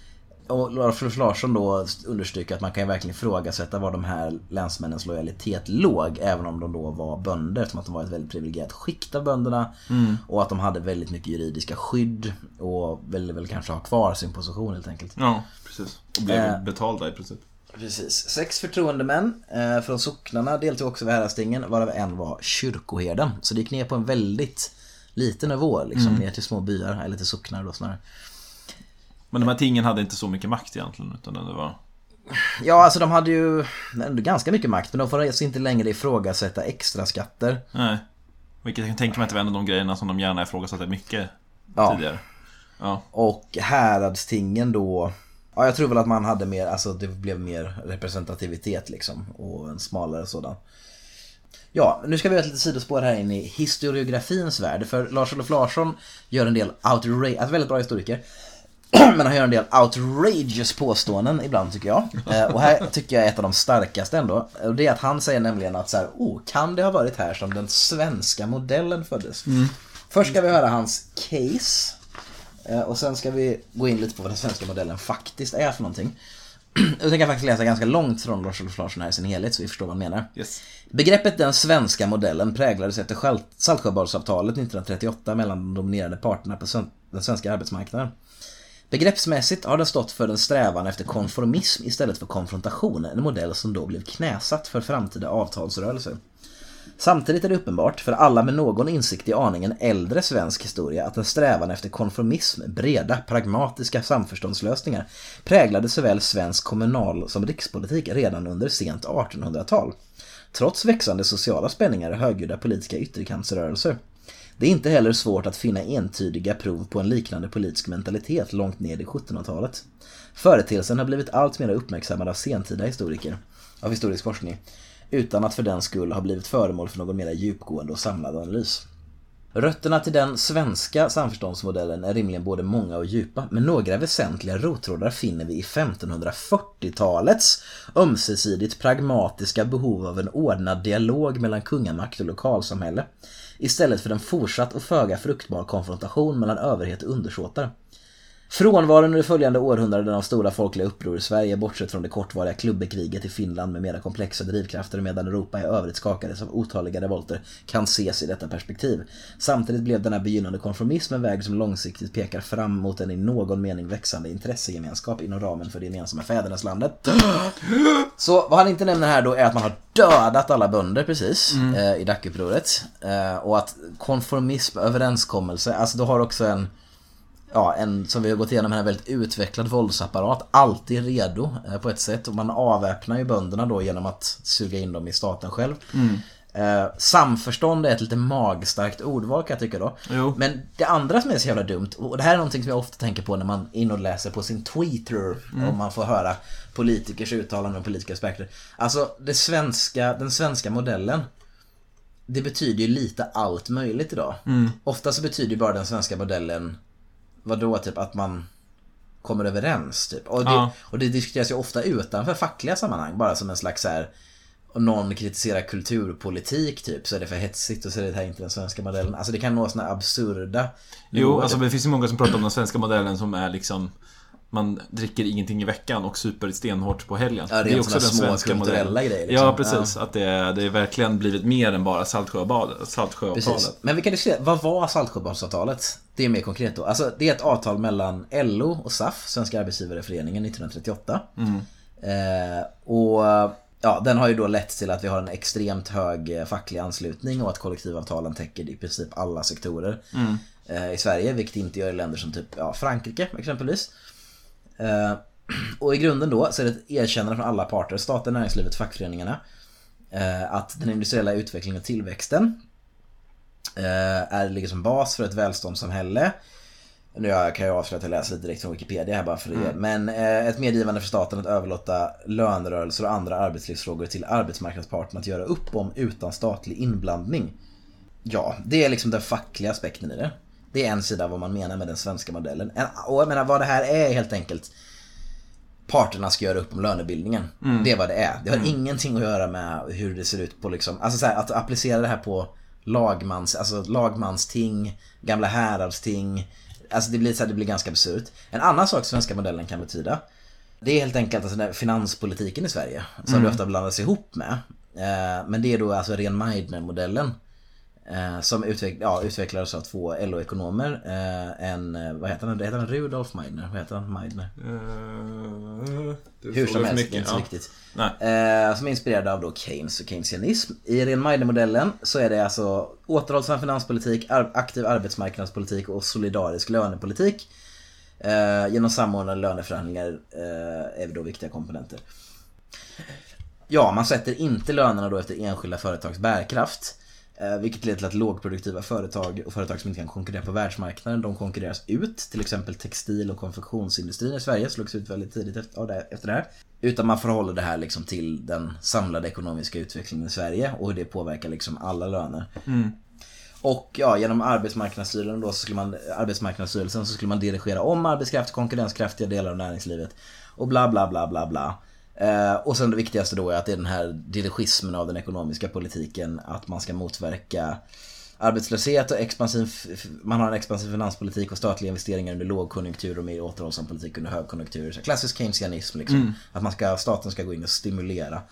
Och Lars Larsson då understryker att man kan ju verkligen ifrågasätta var de här länsmännens lojalitet låg, även om de då var bönder, som att de var ett väldigt privilegierat skikt av bönderna, mm. och att de hade väldigt mycket juridiska skydd och ville väl kanske ha kvar sin position helt enkelt. Ja, precis. Och blev eh, betalda i princip. Precis. Sex förtroendemän eh, från socknarna deltog också vid häradstingen, varav en var kyrkoherden. Så det gick ner på en väldigt liten nivå, liksom, mm. ner till små byar, eller till socknar då snarare. Men de här tingen hade inte så mycket makt egentligen, utan det var... Ja, alltså de hade ju ganska mycket makt, men de får alltså inte längre ifrågasätta extra skatter. Nej, vilket jag kan tänka mig att det var en av de grejerna som de gärna ifrågasatte mycket ja. tidigare. Ja. Och häradstingen då... Ja, jag tror väl att man hade mer, alltså det blev mer representativitet liksom, och en smalare sådan. Ja, nu ska vi ha ett litet sidospår här in i historiografins värld, för Lars-Olof Larsson gör en del outrageous, alltså väldigt bra historiker, men han gör en del outrageous påståenden ibland tycker jag. Och här tycker jag är ett av de starkaste ändå, och det är att han säger nämligen att så här, oh, kan det ha varit här som den svenska modellen föddes? Mm. Först ska vi höra hans case. Och sen ska vi gå in lite på vad den svenska modellen faktiskt är för någonting. Jag tänker faktiskt läsa ganska långt från Lars-Olof Larsson här i sin helhet, så vi förstår vad han menar. Yes. Begreppet den svenska modellen präglades efter Saltsjöbadsavtalet nittonhundratrettioåtta mellan de dominerande parterna på den svenska arbetsmarknaden. Begreppsmässigt har den stått för en strävan efter konformism istället för konfrontation, en modell som då blev knäsatt för framtida avtalsrörelser. Samtidigt är det uppenbart för alla med någon insikt i aningen äldre svensk historia att en strävan efter konformism, breda, pragmatiska samförståndslösningar präglade såväl svensk kommunal- som rikspolitik redan under sent artonhundratal, trots växande sociala spänningar och högljudda politiska ytterkantsrörelser. Det är inte heller svårt att finna entydiga prov på en liknande politisk mentalitet långt ned i sjuttonhundratalet. Företeelsen har blivit allt mer uppmärksammad av sentida historiker, av historisk forskning, utan att för den skull ha blivit föremål för någon mer djupgående och samlad analys. Rötterna till den svenska samförståndsmodellen är rimligen både många och djupa, men några väsentliga rottrådar finner vi i femtonhundrafyrtiotalets ömsesidigt pragmatiska behov av en ordnad dialog mellan kungamakt och lokalsamhälle, istället för en fortsatt och föga fruktbar konfrontation mellan överhet och undersåtar. Frånvaron under följande århundraden av stora folkliga uppror i Sverige, bortsett från det kortvariga klubbekriget i Finland med mera komplexa drivkrafter, medan Europa i övrigt skakades av otaliga revolter, kan ses i detta perspektiv. Samtidigt blev denna begynnande konformism en väg som långsiktigt pekar fram mot en i någon mening växande intressegemenskap inom ramen för det gemensamma fäderneslandet. Så vad han inte nämner här då är att man har dödat alla bönder precis mm. eh, i Dackeupproret, eh, och att konformism, överenskommelse, alltså då har också en Ja, en som vi har gått igenom här, en väldigt utvecklad våldsapparat, alltid redo eh, på ett sätt, och man avväpnar ju bönderna då genom att suga in dem i staten själv. Mm. Eh, samförstånd är ett lite magstarkt ordval, kan jag tycka då. Jo. Men det andra som är så jävla dumt, och det här är någonting som jag ofta tänker på när man in och läser på sin Twitter, mm. och man får höra politikers uttalanden och politiska aspekter. Alltså det svenska, den svenska modellen, det betyder ju lite allt möjligt idag. Mm. Ofta så betyder ju bara den svenska modellen vadå, typ att man kommer överens typ. Och det, ja. och det diskuteras ju ofta utanför fackliga sammanhang, bara som en slags så här, om någon kritiserar kulturpolitik typ, så är det för hetsigt och så är det här inte den svenska modellen. Alltså det kan nå såna absurda. Jo, alltså det finns ju många som pratar om den svenska modellen som är liksom, man dricker ingenting i veckan och super stenhårt på helgen. Ja, det, är det är också den svenska modellen. Grejer, liksom. Ja, precis. Ja. Att det, det är verkligen blivit mer än bara Saltsjöbadet, Saltsjöavtalet. Men vi kan diskutera, vad var Saltsjöbadsavtalet? Det är mer konkret då. Alltså, det är ett avtal mellan L O och S A F, Svenska Arbetsgivareföreningen, nittonhundratrettioåtta. Mm. Eh, och ja, den har ju då lett till att vi har en extremt hög facklig anslutning och att kollektivavtalen täcker i princip alla sektorer mm. eh, i Sverige, vilket inte gör i länder som typ ja, Frankrike exempelvis. Uh, och i grunden då så är det ett erkännande från alla parter, staten, näringslivet, fackföreningarna, uh, att den industriella utvecklingen och tillväxten uh, är liksom bas för ett välståndssamhälle. Nu kan jag avslöja att jag läser direkt från Wikipedia här bara för det. Mm. Men uh, ett medgivande för staten att överlåta lönerörelser och andra arbetslivsfrågor till arbetsmarknadsparterna att göra upp om utan statlig inblandning. Ja, det är liksom den fackliga aspekten i det. Det är en sida vad man menar med den svenska modellen. Och jag menar vad det här är helt enkelt. Parterna ska göra upp om lönebildningen. Mm. Det är vad det är. Det har mm. ingenting att göra med hur det ser ut på liksom, alltså så här, att applicera det här på lagmans, alltså lagmansting, gamla häradsting. Alltså det blir så här, det blir ganska absurt. En annan sak svenska modellen kan betyda, det är helt enkelt alltså den finanspolitiken i Sverige som mm. det ofta blandas ihop med. Men det är då alltså Rehn-Meidner-modellen. Eh, som utveck- ja, utvecklades av två L O-ekonomer. eh, En, vad heter han? Det heter han Rudolf Meidner. Vad heter han? Meidner? Uh, Hur som helst, mycket, inte så ja. viktigt. eh, Som är inspirerade av då Keynes och keynesianism. I Rehn-Meidner-modellen så är det alltså återhållsam finanspolitik, ar- aktiv arbetsmarknadspolitik och solidarisk lönepolitik. eh, Genom samordnade löneförhandlingar eh, är det då viktiga komponenter. Ja, man sätter inte lönerna då efter enskilda företags bärkraft, vilket leder till att lågproduktiva företag och företag som inte kan konkurrera på världsmarknaden, de konkurreras ut. Till exempel textil- och konfektionsindustrin i Sverige slogs ut väldigt tidigt efter, efter det här. Utan man förhåller det här liksom till den samlade ekonomiska utvecklingen i Sverige och hur det påverkar liksom alla löner. Mm. Och ja, genom arbetsmarknadsstyrelsen då så skulle man, arbetsmarknadsstyrelsen så skulle man dirigera om arbetskraft, konkurrenskraftiga delar av näringslivet och bla bla bla bla bla. Uh, och sen det viktigaste då är att det är den här dirigismen av den ekonomiska politiken, att man ska motverka arbetslöshet och expansiv, man har en expansiv finanspolitik och statliga investeringar under lågkonjunktur och mer återhållsam politik under högkonjunktur. Så klassisk keynesianism liksom, mm. att man ska, staten ska gå in och stimulera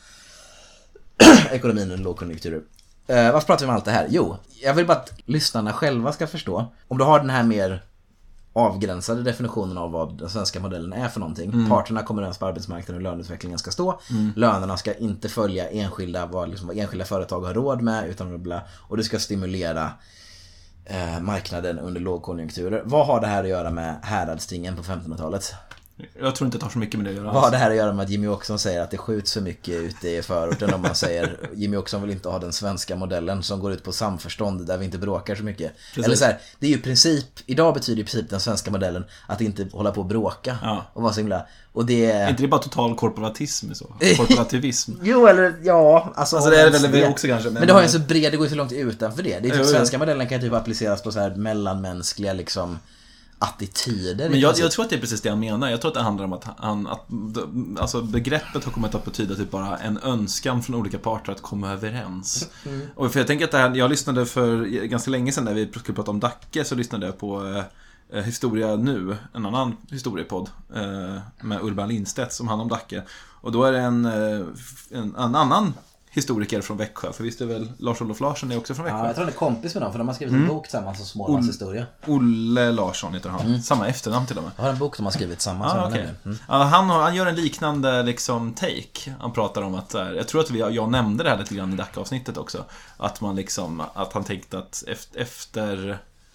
ekonomin under lågkonjunktur. Uh, varför pratar vi om allt det här? Jo, jag vill bara att lyssnarna själva ska förstå. Om du har den här mer avgränsade definitionen av vad den svenska modellen är för någonting. Mm. Parterna kommer överens på arbetsmarknaden och löneutvecklingen ska stå. Mm. Lönerna ska inte följa enskilda, vad, liksom, vad enskilda företag har råd med, utan bla, och det ska stimulera eh, marknaden under lågkonjunkturer. Vad har det här att göra med häradstingen på femtonhundratalet? Jag tror inte det tar så mycket med det att göra. Vad har det här att göra med att Jimmy Åkesson säger att det skjuts för mycket ute i förorten, om man säger Jimmy Åkesson vill inte ha den svenska modellen som går ut på samförstånd där vi inte bråkar så mycket. Precis. Eller så här, det är ju princip, idag betyder i princip den svenska modellen att inte hålla på att bråka ja. och vara så himla. Och det är inte det bara total korporatism så. Korporativism. Jo, eller ja, alltså, alltså det är väl det också kanske. Men, men det har ju så bred, det går ju så långt utanför det. Det är typ, jo, svenska ja. modellen kan typ appliceras på så här mellanmänskliga liksom attityder. Men jag, jag tror att det är precis det han menar. Jag tror att det handlar om att, han, att alltså begreppet har kommit att betyda typ bara en önskan från olika parter att komma överens. Mm. Och för jag tänker att det här, jag lyssnade för ganska länge sedan när vi skulle prata om Dacke, så lyssnade jag på eh, Historia nu, en annan historiepodd eh, med Urban Lindstedt som handlar om Dacke. Och då är det en, eh, en, en annan historiker från Växjö. För visst är väl Lars-Olof Larsson är också från Växjö? Ja, jag tror han är kompis med dem, för de har skrivit en Mm. bok tillsammans som Smålands Ol- historia. Olle Larsson heter han. Mm. Samma efternamn till och med. Jag har en bok de har skrivit tillsammans. Ah, som okay. jag nämner. mm. ja, han, har, han gör en liknande liksom take. Han pratar om att, jag tror att vi, jag nämnde det här lite grann i Dacke-avsnittet också. Att man liksom, att han tänkte att efter, efter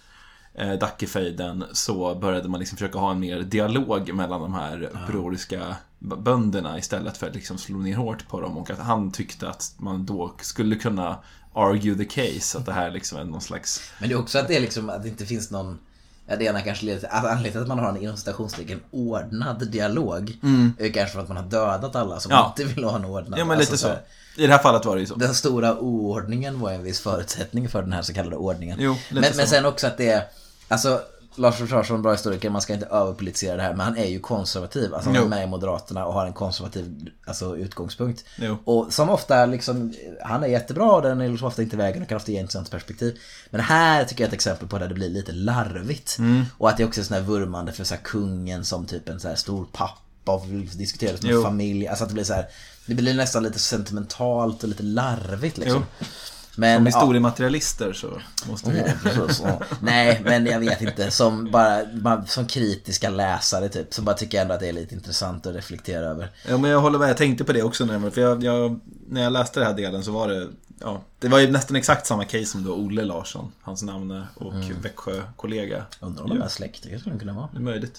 eh, Dackefejden så började man liksom försöka ha en mer dialog mellan de här upproriska b- bönderna istället för att liksom slå ner hårt på dem. Och att han tyckte att man då skulle kunna argue the case, att det här liksom är någon slags... Men det är också att det är liksom att det inte finns någon, ja, det ena kanske lite anledningen till att man har en inom citationstecken ordnad dialog Mm. är kanske för att man har dödat alla som Ja. inte vill ha en ordnad. Ja, men lite alltså, så. I det här fallet var det ju så. Den stora oordningen var en viss förutsättning för den här så kallade ordningen. Jo, lite men, så. men sen också att det är, alltså Lars Larsson, bra historiker, man ska inte överpolitisera det här, men han är ju konservativ. Alltså han är Jo. med i Moderaterna och har en konservativ alltså, utgångspunkt. Jo. Och som ofta liksom, han är jättebra och den är liksom ofta inte vägen och kan ofta ge ett sånt perspektiv. Men här tycker jag är ett exempel på där det blir lite larvigt. Mm. Och att det också är sån här vurmande för så här, kungen som typ en så här stor pappa och diskuteras med Jo. familj. Alltså att det blir så här, det blir nästan lite sentimentalt och lite larvigt liksom. Jo. Men, som ja. historiematerialister så måste vi... Ja, precis, ja. Nej, men jag vet inte. Som, bara, som kritiska läsare typ, så bara tycker jag ändå att det är lite intressant att reflektera över. Ja, men jag håller med. Jag tänkte på det också när, för jag, jag, när jag läste den här delen så var det... Ja, det var ju nästan exakt samma case som då Olle Larsson, hans namn och Mm. Växjö-kollega. Undrar om de är släkt, det skulle kunna vara. Det är möjligt.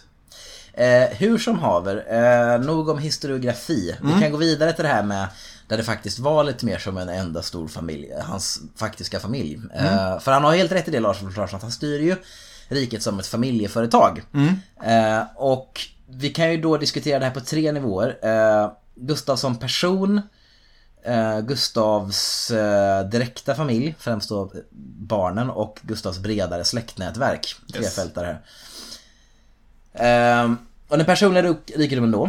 Eh, hur som haver, eh, nog om historiografi. Mm. Vi kan gå vidare till det här med där det faktiskt var lite mer som en enda stor familj, hans faktiska familj. Mm. Eh, för han har helt rätt i det, Lars Larsson, att han styr ju riket som ett familjeföretag. Mm. Eh, och vi kan ju då diskutera det här på tre nivåer. Eh, Gustav som person, eh, Gustavs eh, direkta familj, främst då barnen, och Gustavs bredare släktnätverk. Tre Yes. fältar här. Eh, och den personliga rikedomen då,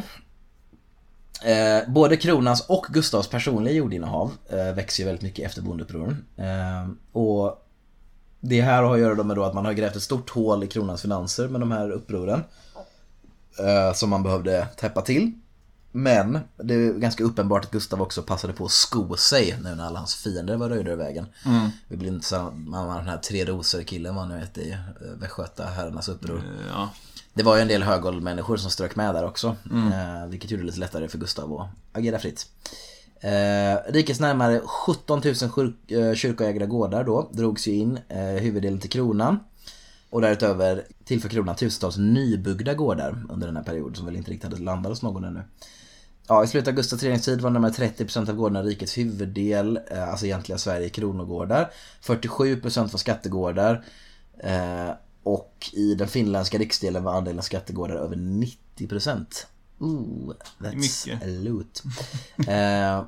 eh, både kronans och Gustavs personliga jordinnehav eh, växer ju väldigt mycket efter bondeupproren. Eh, och det här har att göra med då att man har grävt ett stort hål i kronans finanser med de här upproren eh, som man behövde täppa till. Men det är ganska uppenbart att Gustav också passade på att sko sig nu när alla hans fiender var röjda i vägen. Mm. Vi blir inte så, man var den här tre roser killen var nu vet i eh, Västgöta herrarnas uppror. Ja. Det var ju en del högåldermänniskor som strök med där också. Mm. Eh, vilket gjorde det lite lättare för Gustav att agera fritt. Eh, rikets närmare sjutton tusen kyr- eh, kyrkoägda gårdar då drogs ju in, eh, huvuddelen till kronan. Och därutöver tillför kronan tusentals nybyggda gårdar under den här perioden som väl inte riktigt hade landat hos någon ännu. Ja, i slutet av Gustavs regeringstid var närmare trettio procent av gårdarna rikets huvuddel, eh, alltså egentligen Sverige kronogårdar. fyrtiosju procent var skattegårdar. Eh, och i den finländska riksdelen var andelen skattegårdar över nittio procent. Ooh, that's mycket. a lot. eh,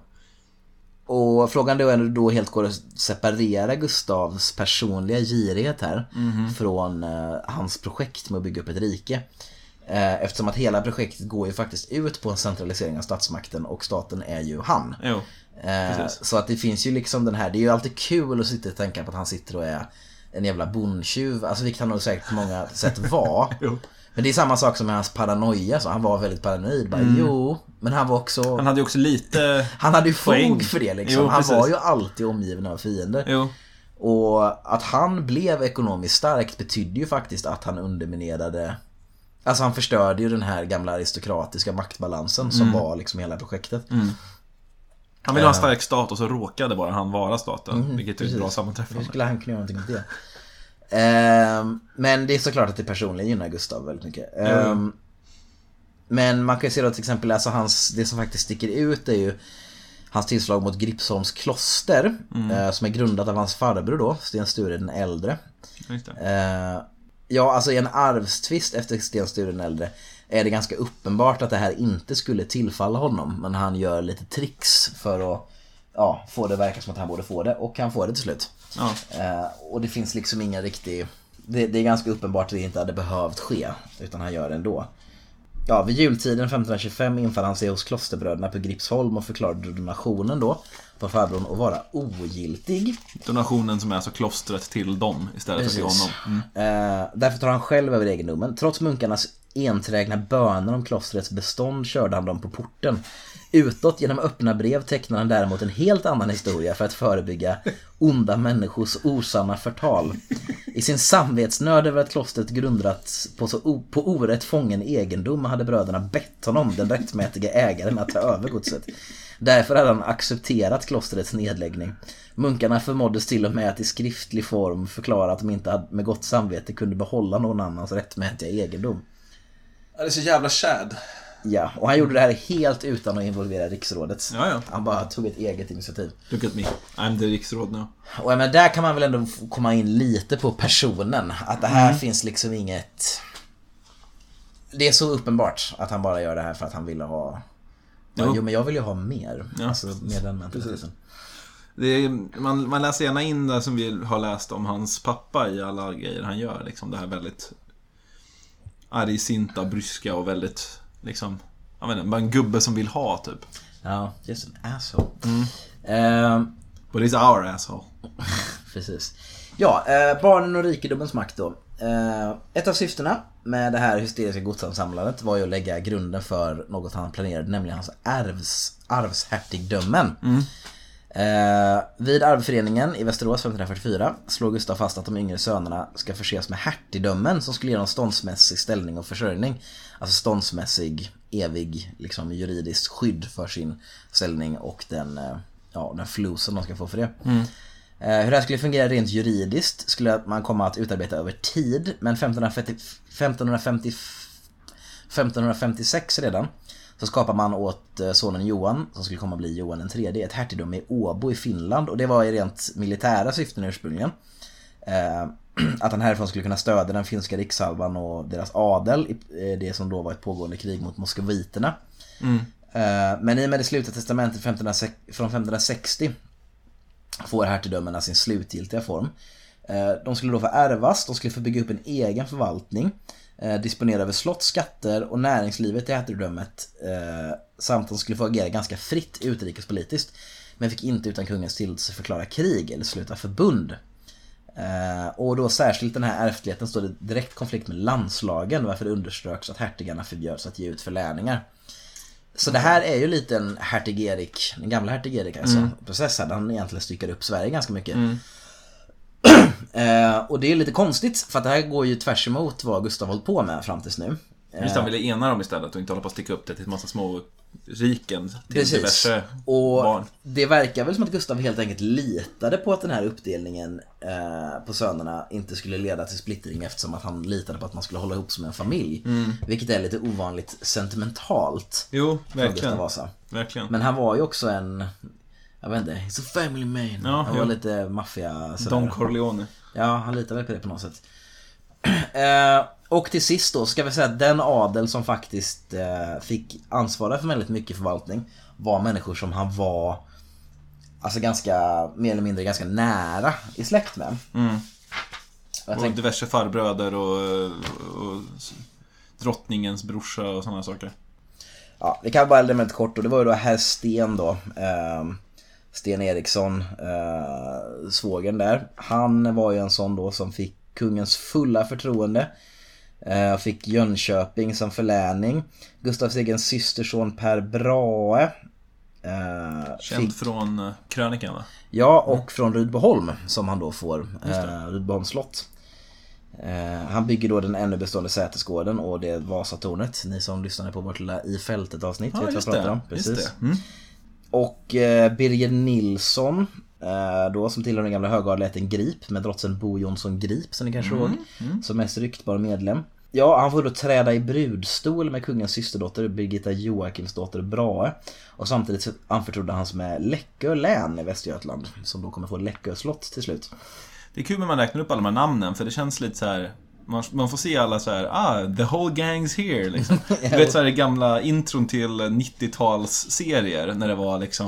och frågan då är när det då helt går att separera Gustavs personliga girighet här Mhm. från eh, hans projekt med att bygga upp ett rike. Eh, eftersom att hela projektet går ju faktiskt ut på en centralisering av statsmakten och staten är ju han. Jo, Eh, precis. så att det finns ju liksom den här, det är ju alltid kul att sitta och tänka på att han sitter och är en jävla bondtjuv, alltså vilket han nog säkert på många sätt var. Jo. Men det är samma sak som med hans paranoia, så han var väldigt paranoid. Bara, Mm. Jo, men han var också... Han hade ju också lite... Han hade ju poäng. fog för det liksom. Jo, han precis. var ju alltid omgiven av fiender. Jo. Och att han blev ekonomiskt starkt betydde ju faktiskt att han underminerade... Alltså han förstörde ju den här gamla aristokratiska maktbalansen som Mm. var liksom hela projektet. Mm. Han ville ha en stark stat och så råkade bara han vara staten. Mm, vilket är ett precis. bra sammanträffande. Hur skulle han kunna göra någonting åt det? Ehm, men det är såklart att det personligen gynnar Gustav väldigt mycket. Jo, jo. Ehm, men man kan ju se då till exempel, alltså hans, det som faktiskt sticker ut är ju hans tillslag mot Gripsholms kloster, Mm. eh, som är grundat av hans farbror då, Sten Sture den äldre. Just det. Eh, ja, alltså i en arvstvist efter Sten Sture den äldre är det ganska uppenbart att det här inte skulle tillfalla honom, men han gör lite tricks för att ja, få det verka som att han borde få det, och han får det till slut. Ja. Eh, och det finns liksom ingen riktig... Det, det är ganska uppenbart att det inte hade behövt ske, utan han gör det ändå. ja, vid jultiden femtonhundratjugofem infall han sig hos klosterbröderna på Gripsholm och förklarade donationen då på farbrorn att vara ogiltig. Donationen som är alltså klostret till dem istället Precis. för till honom. Mm. Eh, därför tar han själv över egendomen. Trots munkarnas enträgna böner om klostrets bestånd körde han dem på porten. Utåt genom öppna brev tecknar han däremot en helt annan historia för att förebygga onda människors osanna förtal. I sin samvetsnöd över att klostret grundats på, så o- på orätt fången egendom hade bröderna bett honom, den rättmätiga ägaren, att ta över godset. Därför hade han accepterat klostrets nedläggning. Munkarna förmåddes till och med att i skriftlig form förklara att de inte med gott samvete kunde behålla någon annans rättmätiga egendom. Det är så jävla sad. Ja, och han gjorde det här helt utan att involvera riksrådet. Ja, ja. Han bara tog ett eget initiativ. Look at me, I'm the riksråd nu. Och men där kan man väl ändå komma in lite på personen. Att det här mm. finns liksom inget... Det är så uppenbart att han bara gör det här för att han ville ha... Jo, jo men jag vill ju ha mer. Ja. Alltså med den mentaliteten. Det är, man, man läser gärna in det som vi har läst om hans pappa i alla grejer han gör. Liksom det här väldigt argsinta, bryska och väldigt... liksom, jag vet inte, bara en gubbe som vill ha typ. Ja, just en asshole. Mm. Uh, But he's our asshole. Precis. Ja, uh, barnen och rikedomens makt då. Uh, ett av syftena med det här hysteriska godsansamlandet var ju att lägga grunden för något han planerade, nämligen hans arvs, arvshertigdömen. Mm. Uh, vid arvföreningen i Västerås femtonhundrafyrtiofyra slår Gustav fast att de yngre sönerna ska förses med hertigdömen som skulle ge dem ståndsmässig ställning och försörjning. Alltså ståndsmässig, evig, liksom juridiskt skydd för sin ställning och den, ja, den flusen de ska få för det. Mm. Uh, hur det här skulle fungera rent juridiskt skulle man komma att utarbeta över tid, men femtonhundrafemtio, femtonhundrafemtiosex redan så skapar man åt sonen Johan, som skulle komma att bli Johan den tredje, ett hertigdöme i Åbo i Finland. Och det var i rent militära syften ursprungligen. Eh, att han härifrån skulle kunna stödja den finska rikshalvan och deras adel i det som då var ett pågående krig mot moskoviterna. Mm. Eh, men i och med det slutliga testamentet från femtonhundrasextio får hertigdömena sin slutgiltiga form. Eh, de skulle då få ärvas, de skulle få bygga upp en egen förvaltning, Eh, disponera över slott, skatter och näringslivet i hertigdömet, eh, samt att de skulle få agera ganska fritt utrikespolitiskt, men fick inte utan kungens tillåtelse förklara krig eller sluta förbund. Eh, och då särskilt den här ärftligheten stod i direkt konflikt med landslagen, varför det underströks att hertigarna förbjöds att ge ut förläningar. Så det här är ju lite en hertig Erik, den gamla hertig Erik alltså, mm. process här, där han egentligen styckar upp Sverige ganska mycket. Mm. Uh, och det är lite konstigt för att det här går ju tvärs emot vad Gustav hållit på med fram tills nu. Just han ville ena dem istället och inte hålla på att sticka upp det till en massa små riken till Precis. diverse och barn. Det verkar väl som att Gustav helt enkelt litade på att den här uppdelningen uh, på sönerna inte skulle leda till splittring, eftersom att han litade på att man skulle hålla ihop som en familj. Mm. Vilket är lite ovanligt sentimentalt. Jo, verkligen. Gustav Vasa. Verkligen. Men han var ju också en, jag vet inte, he's a family man. Ja, han ja. var lite maffia. Don Corleone. Ja, han litar väl på det på något sätt. eh, och till sist då ska vi säga att den adel som faktiskt eh, fick ansvara för väldigt mycket förvaltning var människor som han var alltså ganska, mer eller mindre ganska nära i släkt med. Mm. Och, och tänkte, diverse farbröder och, och drottningens brorsa och sådana saker. Ja, vi kan bara lämna lite kort. Och det var ju då herr Sten då, eh, Sten Eriksson, eh, svågen där. Han var ju en sån då som fick kungens fulla förtroende. Eh, fick Jönköping som förläning. Gustavs egen systerson Per Brahe. Eh, Känd fick... från uh, krönikan va? Ja, och mm. från Rydboholm som han då får. Eh, Rydboholms slott. Eh, han bygger då den ännu bestående sätesgården och det Vasatornet. Ni som lyssnade på vårt lilla I fältet avsnitt ja, vet vad jag pratar om. Precis. Just det. Mm. Och eh, Birger Nilsson eh, då, som tillhör den gamla högadligheten Grip med drottsen Bo Jonsson Grip, som ni kanske mm. ihåg, mm. som mest ryktbar medlem. Ja, han får då träda i brudstol med kungens systerdotter Birgitta Joakimsdotter Brahe, och samtidigt anförtrodde hans med Läckö län i Västergötland, som då kommer få Läckö slott till slut. Det är kul när man räknar upp alla de här namnen, för det känns lite så här. Man, man får se alla så här, ah, the whole gang's here liksom. Du vet så här, det gamla intron till nittio-tals serier när det var liksom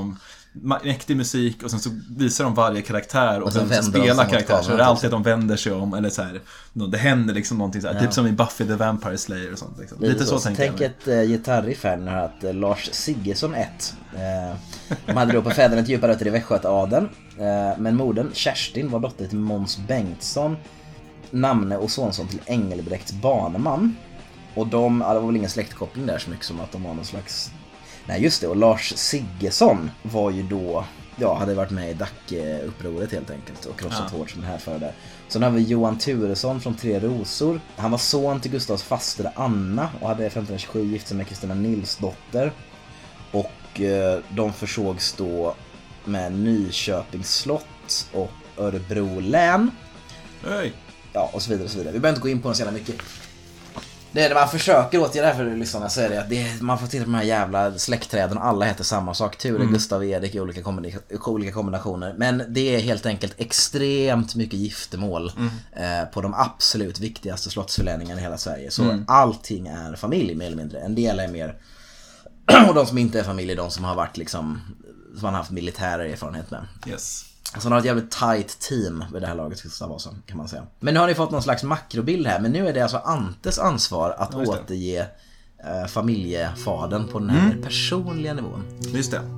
mäktig musik och sen så visar de varje karaktär och, och sen som spelar karaktär så är det alltid att de vänder sig om eller så här, det händer liksom någonting så här, ja. Typ som i Buffy the Vampire Slayer och sånt liksom. Lite, Lite så, så tänker jag. Tänk ett uh, gitarriff här när att uh, Lars Siggesson ett uh, de hade då på fädernet djupa rötter i Västgötaadeln, uh, men modern Kerstin var dotter till Måns Bengtsson, namne och sonson till Engelbrekts Baneman. Och de, ja, det var väl ingen släktkoppling där så mycket som att de var någon slags... Nej just det, och Lars Siggesson var ju då, ja, hade varit med i Dacke-upproret helt enkelt och krossat ja. hårt som den här för där. Sen har vi Johan Turesson från Tre Rosor. Han var son till Gustavs faster Anna och hade femtonhundratjugosju gift sig med Kristina Nilsdotter. Och eh, de försågs då med Nyköpings slott och Örebro län. Hej! Ja, och så vidare och så vidare. Vi behöver inte gå in på den så jävla mycket. Det är det man försöker åtgärda för lyssnarna så är det att det är, man får titta på de här jävla släktträden och alla heter samma sak. Ture, mm. Gustav och Erik i olika, kombina- olika kombinationer. Men det är helt enkelt extremt mycket giftermål mm. eh, på de absolut viktigaste slottsförläningarna i hela Sverige. Så mm. allting är familj mer eller mindre. En del är mer och de som inte är familj är de som har varit liksom, som man har haft militära erfarenhet med. Yes. Så han har ett jävligt tight team vid det här laget Gustav Vasa, kan man säga. Men nu har ni fått någon slags makrobild här. Men nu är det alltså Antes ansvar att ja, återge eh, familjefadern på den här mm. personliga nivån. Just det.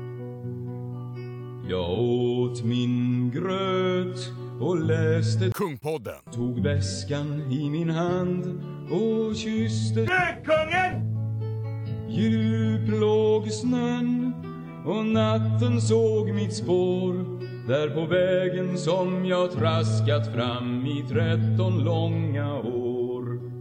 Jag åt min gröt och läste Kungpodden. Tog väskan i min hand och kysste Kungen! Djup låg snön och natten såg mitt spår där på vägen som jag traskat fram i tretton långa år.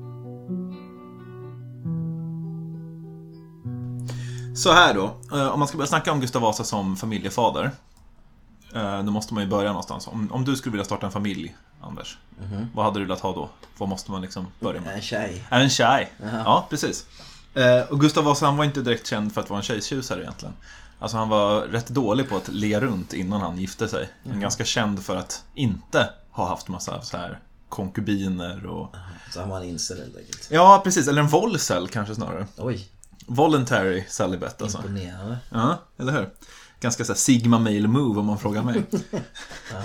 Så här då, om man ska börja snacka om Gustav Vasa som familjefader, då måste man ju börja någonstans. Om, om du skulle vilja starta en familj, Anders, mm-hmm. vad hade du velat ha då? Vad måste man liksom börja med? En tjej. En tjej, uh-huh. Ja precis. Och Gustav Vasa, han var inte direkt känd för att vara en tjejtjusare egentligen. Alltså han var rätt dålig på att le runt innan han gifte sig. Han är ganska känd för att inte ha haft massa så här konkubiner och... Så han var en incel helt enkelt. Ja, precis. Eller en volcel kanske snarare. Oj. Voluntary celibate alltså. Imponerande. Ja, eller hur? Ganska så här Sigma male move om man frågar mig. uh,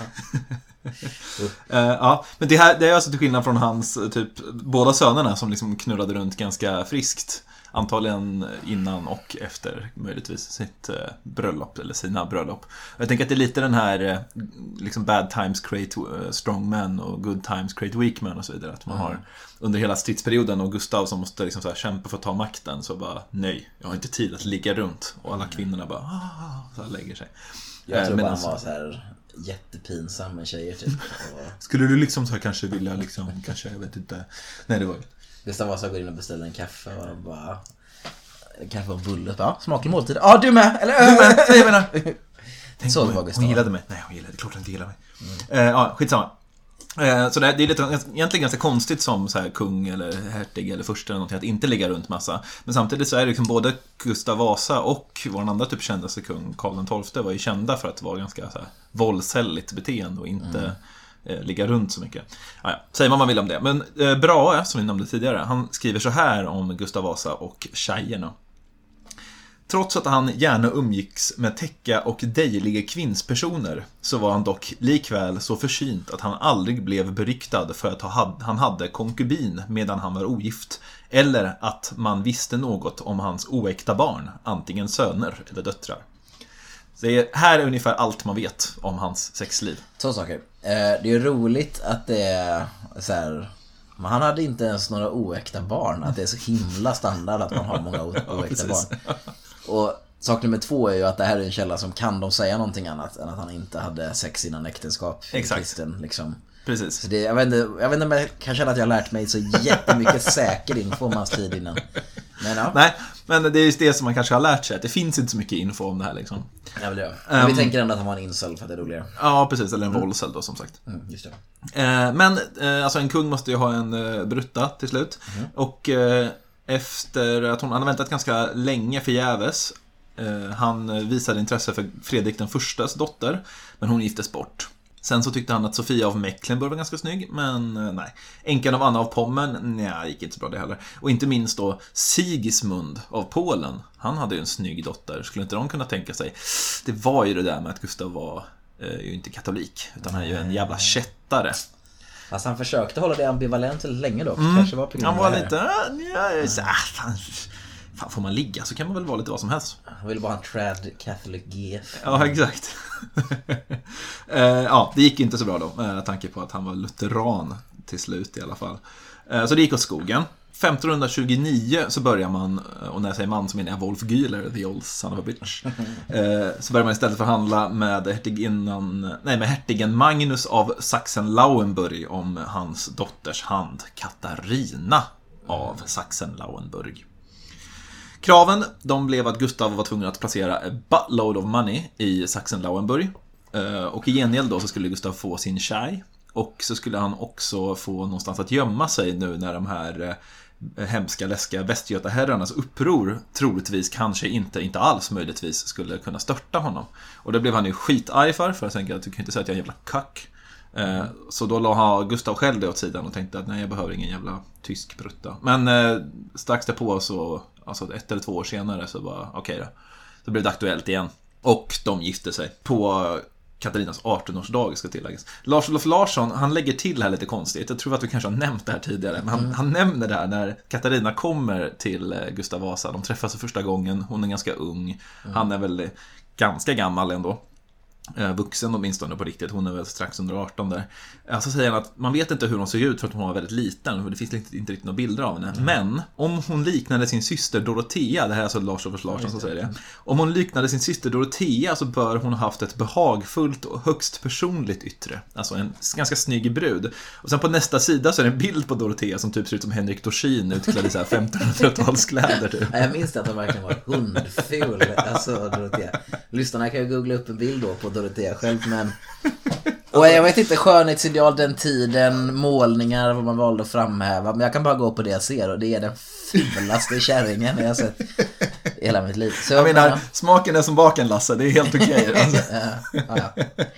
ja, men det här det är alltså till skillnad från hans typ båda sönerna som liksom knullade runt ganska friskt. Antagligen innan och efter möjligtvis sitt eh, bröllop eller sina bröllop. Jag tänker att det är lite den här eh, liksom bad times create uh, strong men och good times create weak men och så vidare. Att man mm. har under hela stridsperioden och Gustav som måste liksom så här kämpa för att ta makten så bara nej, jag har inte tid att ligga runt och alla kvinnorna bara ah, så här lägger sig. Jag tror bara han var så här jättepinsam med tjejer typ. Och... Skulle du liksom så här kanske vilja liksom kanske jag vet inte. Nej det var Gustav Vasa går in och beställer en kaffe och bara kaffe och bulle. Ja, smaklig måltid. Ja, ah, du med. Eller du med. Nej, jag menar. Tänk så på var Gustav. Hon gillade mig. Nej, hon gillade klart hon inte gillade mig. Mm. Eh, ja, skitsamma. Eh, så det är, det är lite egentligen ganska konstigt som så här kung eller hertig eller första eller någonting att inte ligga runt massa. Men samtidigt så är det liksom både Gustav Vasa och vår andra typ kändaste kung Karl den tolfte var ju kända för att vara ganska så här våldshälligt beteende och inte mm. ligga runt så mycket. Ja, ja. Säger man vad man vill om det. Men eh, Brahe, som vi nämnde tidigare, han skriver så här om Gustav Vasa och tjejerna. Trots att han gärna umgicks med täcka och dejliga kvinnspersoner så var han dock likväl så försynt att han aldrig blev beryktad för att han hade konkubin medan han var ogift eller att man visste något om hans oäkta barn, antingen söner eller döttrar. Det här är ungefär allt man vet om hans sexliv. Två saker. Det är ju roligt att det är så här, men han hade inte ens några oäkta barn. Att det är så himla standard att man har många oäkta ja, barn. Och sak nummer två är ju att det här är en källa som kan de säga någonting annat än att han inte hade sex innan äktenskap. Exakt. Kristen, liksom. Precis. Så det, jag, vet inte, jag vet inte om jag kan känna att jag har lärt mig så jättemycket säker info om hans tid innan. Men, ja. Nej, men det är just det som man kanske har lärt sig. Att det finns inte så mycket info om det här liksom. Ja, men det men vi um, tänker ändå att han var en incel för att det är roligare. Ja, precis. Eller en mm. volcel då som sagt. Mm, just det. Eh, men eh, alltså en kung måste ju ha en eh, brutta till slut. Mm. Och eh, efter att hon hade väntat ganska länge förgäves. Eh, han visade intresse för Fredrik den förstas dotter. Men hon giftes bort. Sen så tyckte han att Sofia av Mecklenburg var ganska snygg, men nej. Änkan av Anna av Pommern, nej, gick inte så bra det heller. Och inte minst då Sigismund av Polen. Han hade ju en snygg dotter, skulle inte de kunna tänka sig. Det var ju det där med att Gustav var eh, ju inte katolik, utan han är ju en jävla kättare. Fast han försökte hålla det ambivalent väldigt länge då. Mm. Kanske var på grund han av var det lite, ja, ja, så, ah, fan, fan, får man ligga så kan man väl vara lite vad som helst. Han ville bara ha en trad Catholic G F. Ja, exakt. eh, ja, det gick inte så bra då, med tanke på att han var lutheran till slut i alla fall. Eh, så det gick åt skogen. femton tjugonio så börjar man, och när jag säger man så menar jag Wolf Güler, the old son of a bitch. eh, så börjar man istället förhandla med hertiginnan, nej, med hertigen Magnus av Sachsen-Lauenburg om hans dotters hand, Katarina av Sachsen-Lauenburg. Kraven, de blev att Gustav var tvungen att placera a buttload of money i Sachsen-Lauenburg. Och i gengäld då så skulle Gustav få sin tjej. Och så skulle han också få någonstans att gömma sig nu när de här hemska, läskiga västgötaherrarnas uppror troligtvis kanske inte, inte alls möjligtvis skulle kunna störta honom. Och det blev han ju skitarg för, för jag tänkte att du kan inte säga att jag är en jävla kack. Så då la Gustav själv det åt sidan och tänkte att nej, jag behöver ingen jävla tysk brutta. Men eh, strax därpå så, alltså ett eller två år senare så var okej då. Så blev det aktuellt igen. Och de gifte sig på Katarinas artonårsdag, ska tilläggas. Lars-Olof Larsson, han lägger till här lite konstigt. Jag tror att du kanske har nämnt det här tidigare. Men han, mm. han nämner det här när Katarina kommer till Gustav Vasa. De träffas för första gången, hon är ganska ung. Mm. Han är väl ganska gammal ändå. Vuxen åtminstone på riktigt. Hon är väl strax under arton där. Alltså säger han att man vet inte hur hon såg ut för att hon var väldigt liten. Det finns inte, inte riktigt några bilder av henne. Mm. Men om hon liknade sin syster Dorotea, det här är alltså Lars-Olof Larsson som säger det. Om hon liknade sin syster Dorotea så bör hon ha haft ett behagfullt och högst personligt yttre. Alltså en ganska snygg brud. Och sen på nästa sida så är det en bild på Dorotea som typ ser ut som Henrik Dorsin utklädd i så här femtonhundratalskläder typ. Jag minns att hon verkligen var hundful. Alltså Dorotea. Lyssnarna kan ju googla upp en bild då på Dorotea själv, men och jag vet inte, skönhetsideal den tiden, målningar, vad man valde att framhäva, men jag kan bara gå på det jag ser och det är den fulaste kärringen jag har sett i hela mitt liv. Så jag menar, smaken är som baken, Lasse, det är helt okej. Okay, alltså. ja,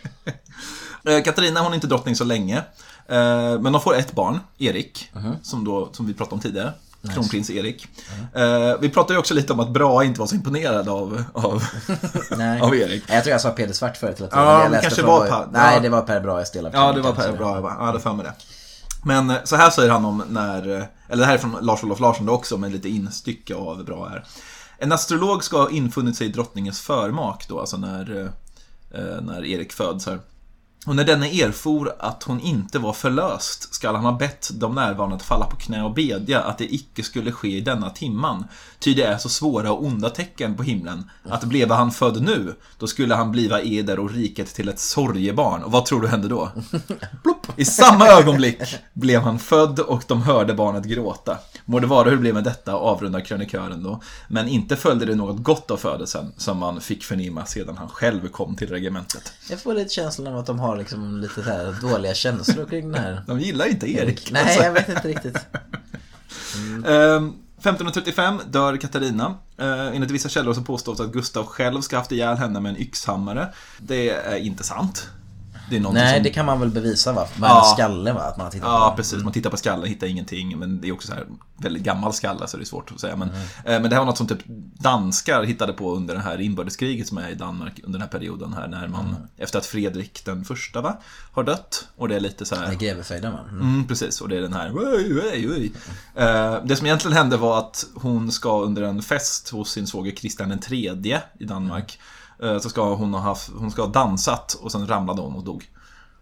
ja. Katarina, hon är inte drottning så länge, men de får ett barn, Erik, uh-huh. som, då, som vi pratade om tidigare. Nice. Kronprins Erik. Mm. Uh, vi pratade ju också lite om att Brahe inte var så imponerad av, av, av Erik. Jag tror jag sa Peder Svart förut. Ja, det kanske var Per. Nej, det var Per Brahe del av Ja, det var Per Brahe. Ja, det för mig det. Men så här säger han om när, eller det här är från Lars-Olof Larsson också, med lite instycke av Brahe här. En astrolog ska ha infunnit sig i drottningens förmak då, alltså när, när Erik föds här. Och när denne erfor att hon inte var förlöst skall han ha bett de närvarande att falla på knä och bedja att det icke skulle ske i denna timman. Ty det är så svåra och onda tecken på himlen att blev han född nu, då skulle han bliva eder och riket till ett sorgebarn. Och vad tror du hände då? Plopp! I samma ögonblick blev han född och de hörde barnet gråta. Må det vara hur det blev med detta, avrundar krönikören då. Men inte följde det något gott av födelsen som man fick förnimma sedan han själv kom till regementet. Jag får lite känslan av att de har liksom lite så här dåliga känslor kring det här. De gillar inte Erik. Nej, alltså. Jag vet inte riktigt. Mm. Um, femton trettiofem dör Katarina. Uh, enligt vissa källor så påstås att Gustav själv ska haft ihjäl henne med en yxhammare. Det är inte sant. Det är Nej, som... det kan man väl bevisa, va? Med ja. skallen, va? Att man tittar ja, på. precis. Man tittar på skallen, hittar ingenting. Men det är också så här väldigt gammal skalle, så det är svårt att säga. Men, mm. eh, men det här var något som typ danskar hittade på under det här inbördeskriget som är i Danmark under den här perioden här. När man, mm. efter att Fredrik den första, va, har dött. Och det är lite så här... Det är grevefejden, va? Mm. Mm, precis, och det är den här... Oj, oj, oj. Eh, det som egentligen hände var att hon ska under en fest hos sin svåger Kristian den tredje i Danmark. Mm. Eh, så ska hon ha, haft, hon ska ha dansat och sen ramlade hon och dog.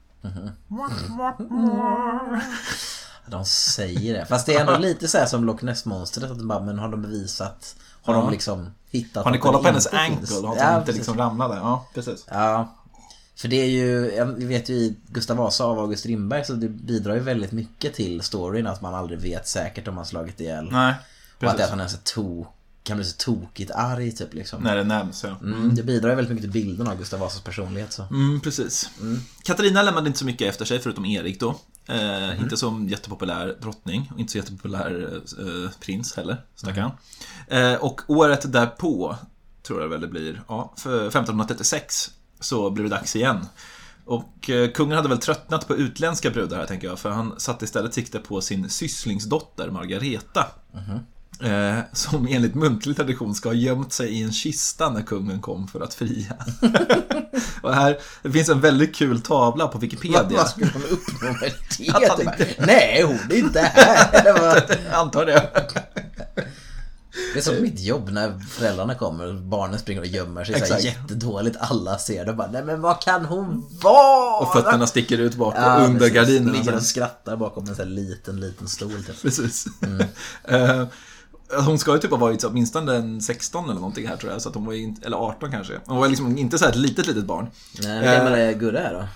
Mm-hmm. De säger det. Fast det är ändå lite så här som Loch Ness-monstret, att de bara, men har de bevisat, har ja. de liksom hittat. Har ni kollat på hennes ankle? Har hon ja, inte liksom ramlade? Ja, precis. Ja. För det är ju, jag vet ju i Gustav Vasa av August Strindberg, så det bidrar ju väldigt mycket till storyn att man aldrig vet säkert om man slagit ihjäl. Nej, precis. Och att det är att han är så tok kan bli så tokigt arg typ liksom. När det nämns, ja. Mm, det bidrar väldigt mycket till bilden av Gustav Vasas personlighet så. Mm, precis. Mm. Katarina lämnade inte så mycket efter sig förutom Erik då. Eh, mm. Inte som jättepopulär drottning och inte så jättepopulär eh, prins heller, stackarn. Mm. Eh, och året därpå tror jag väl det blir, ja, för femton trettiosex så blir det dags igen. Och eh, kungen hade väl tröttnat på utländska brudar här, tänker jag. För han satte istället sikte på sin sysslingsdotter Margareta. Mm-hmm. Eh, som enligt muntlig tradition ska ha gömt sig i en kista när kungen kom för att fria. Och här, det finns en väldigt kul tavla på Wikipedia. Vad skulle man uppnå med det? Nej, hon är inte här. Det var... Jag antar det. Det är som mitt jobb när föräldrarna kommer och barnen springer och gömmer sig så här jättedåligt. Alla ser det och bara, nej men vad kan hon vara? Och fötterna sticker ut bak ja, under precis. gardinerna. Ligger och skrattar bakom en så här liten, liten stol typ. Precis. Mm. uh, Hon ska ju typ ha varit åtminstone en sexton eller någonting här, tror jag. Så att hon var inte, eller arton kanske. Hon var liksom inte så här ett litet, litet barn. Nej, men gammal är Gurra här då?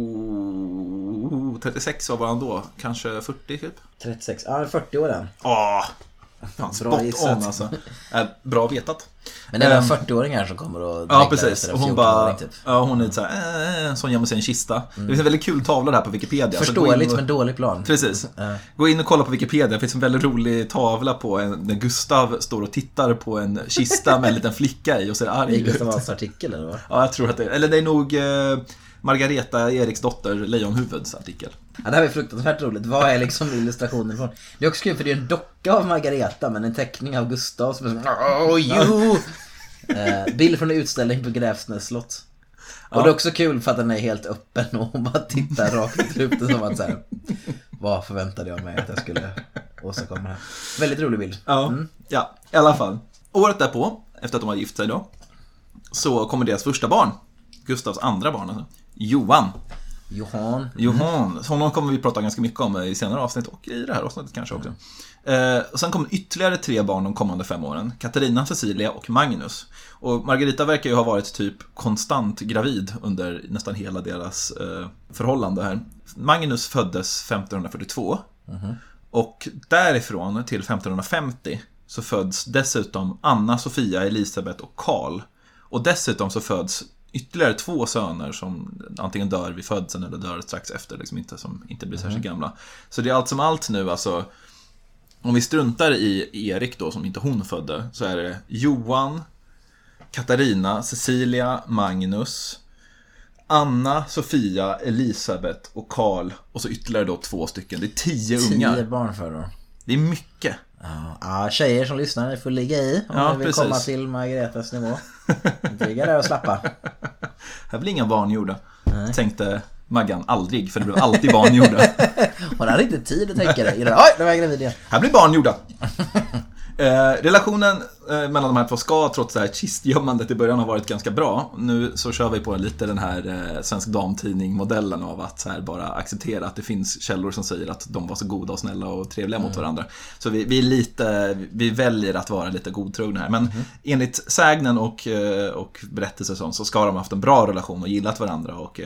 Oh, trettiosex var han då. Kanske fyrtio typ. trettiosex, ja fyrtio år än. Åh, fan, spot on alltså. äh, Bra vetat. Men det är um, fyrtio-åringar som kommer och ja, precis. Och hon bara, typ. Ja, hon är så här, äh, som gömmer sig i en kista. Mm. Det finns en väldigt kul tavla där på Wikipedia. Förståeligt, men dålig plan. Precis. Uh. Gå in och kolla på Wikipedia. Det finns en väldigt rolig tavla på en, när Gustav står och tittar på en kista med en liten flicka i och ser arg ut. Det är Gustav Vasas artikel eller vad? Ja, jag tror att det är. Eller det är nog eh, Margareta Eriks dotter Lejonhuvuds artikel. Ja, det här är fruktansvärt roligt. Vad är liksom illustrationen från? Det är också kul för det är en docka av Margareta, men en teckning av Gustav som är så, oh, you! eh, bild från en utställning på Gräfsnäs slott. Och ja. Det är också kul för att den är helt öppen och hon bara tittar rakt ut som att så här, vad förväntade jag mig att jag skulle åstadkomma här. Väldigt rolig bild. Ja, mm. ja, i alla fall. Året därpå, efter att de har gift sig då, så kommer deras första barn, Gustavs andra barn alltså, Johan. Johan. Johan. Honom kommer vi prata ganska mycket om i senare avsnitt och i det här avsnittet kanske också. Eh, och sen kommer ytterligare tre barn de kommande fem åren. Katarina, Cecilia och Magnus. Och Margareta verkar ju ha varit typ konstant gravid under nästan hela deras eh, förhållande här. Magnus föddes femtonhundrafyrtiotvå. Mm-hmm. Och därifrån till femtonhundrafemtio så föds dessutom Anna, Sofia, Elisabeth och Karl. Och dessutom så föds ytterligare två söner som antingen dör vid födseln eller dör strax efter, liksom inte, som inte blir särskilt mm. gamla. Så det är allt som allt nu, alltså, om vi struntar i Erik då, som inte hon födde, så är det Johan, Katarina, Cecilia, Magnus, Anna, Sofia, Elisabeth och Karl, och så ytterligare då två stycken. Det är tio, tio ungar. Tio barn för då. Det är mycket. Ja, ja, tjejer som lyssnar, ni får ligga i om ja, ni vill precis. komma till Margaretas nivå. Ligga där och slappa. Här blir inga barn gjorda. Nej. Tänkte Maggan aldrig, för det blev alltid barn gjorda. Hon hade inte tid att tänka det. Oj, det var jag gravid igen. Här blir barn gjorda. Eh, relationen eh, mellan de här två ska, trots det här kistgömmandet i början, har varit ganska bra. Nu så kör vi på lite den här eh, svensk damtidning-modellen av att så här bara acceptera att det finns källor som säger att de var så goda och snälla och trevliga mm. mot varandra. Så vi, vi, är lite, vi väljer att vara lite godtrogna här. Men mm. enligt sägnen och, och berättelser så, så ska de ha haft en bra relation och gillat varandra. Och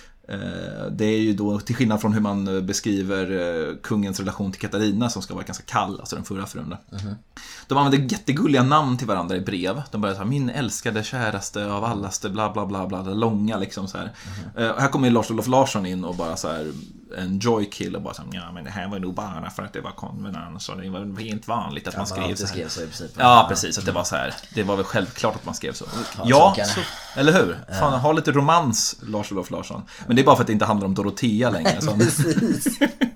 det är ju då, till skillnad från hur man beskriver kungens relation till Katarina, som ska vara ganska kall, alltså den förra frun. Mm-hmm. De använder jättegulliga namn till varandra i brev. De börjar säga, min älskade, käraste, av allaste, bla bla bla bla, långa liksom så här. Mm-hmm. Och här kommer Lars-Olof Larsson in och bara så här, en joy-kill och bara så här, ja men det här var nog bara för att det var konvenans, så det var helt vanligt att ja, man skrev man så här. Skrev så i princip. Ja, precis, att det var så här. Det var väl självklart att man skrev så. Ja, ja så, eller hur? Fan, ha lite romans, Lars-Olof Larsson. Men det är bara för att det inte handlar om Dorotea längre. Så. Precis.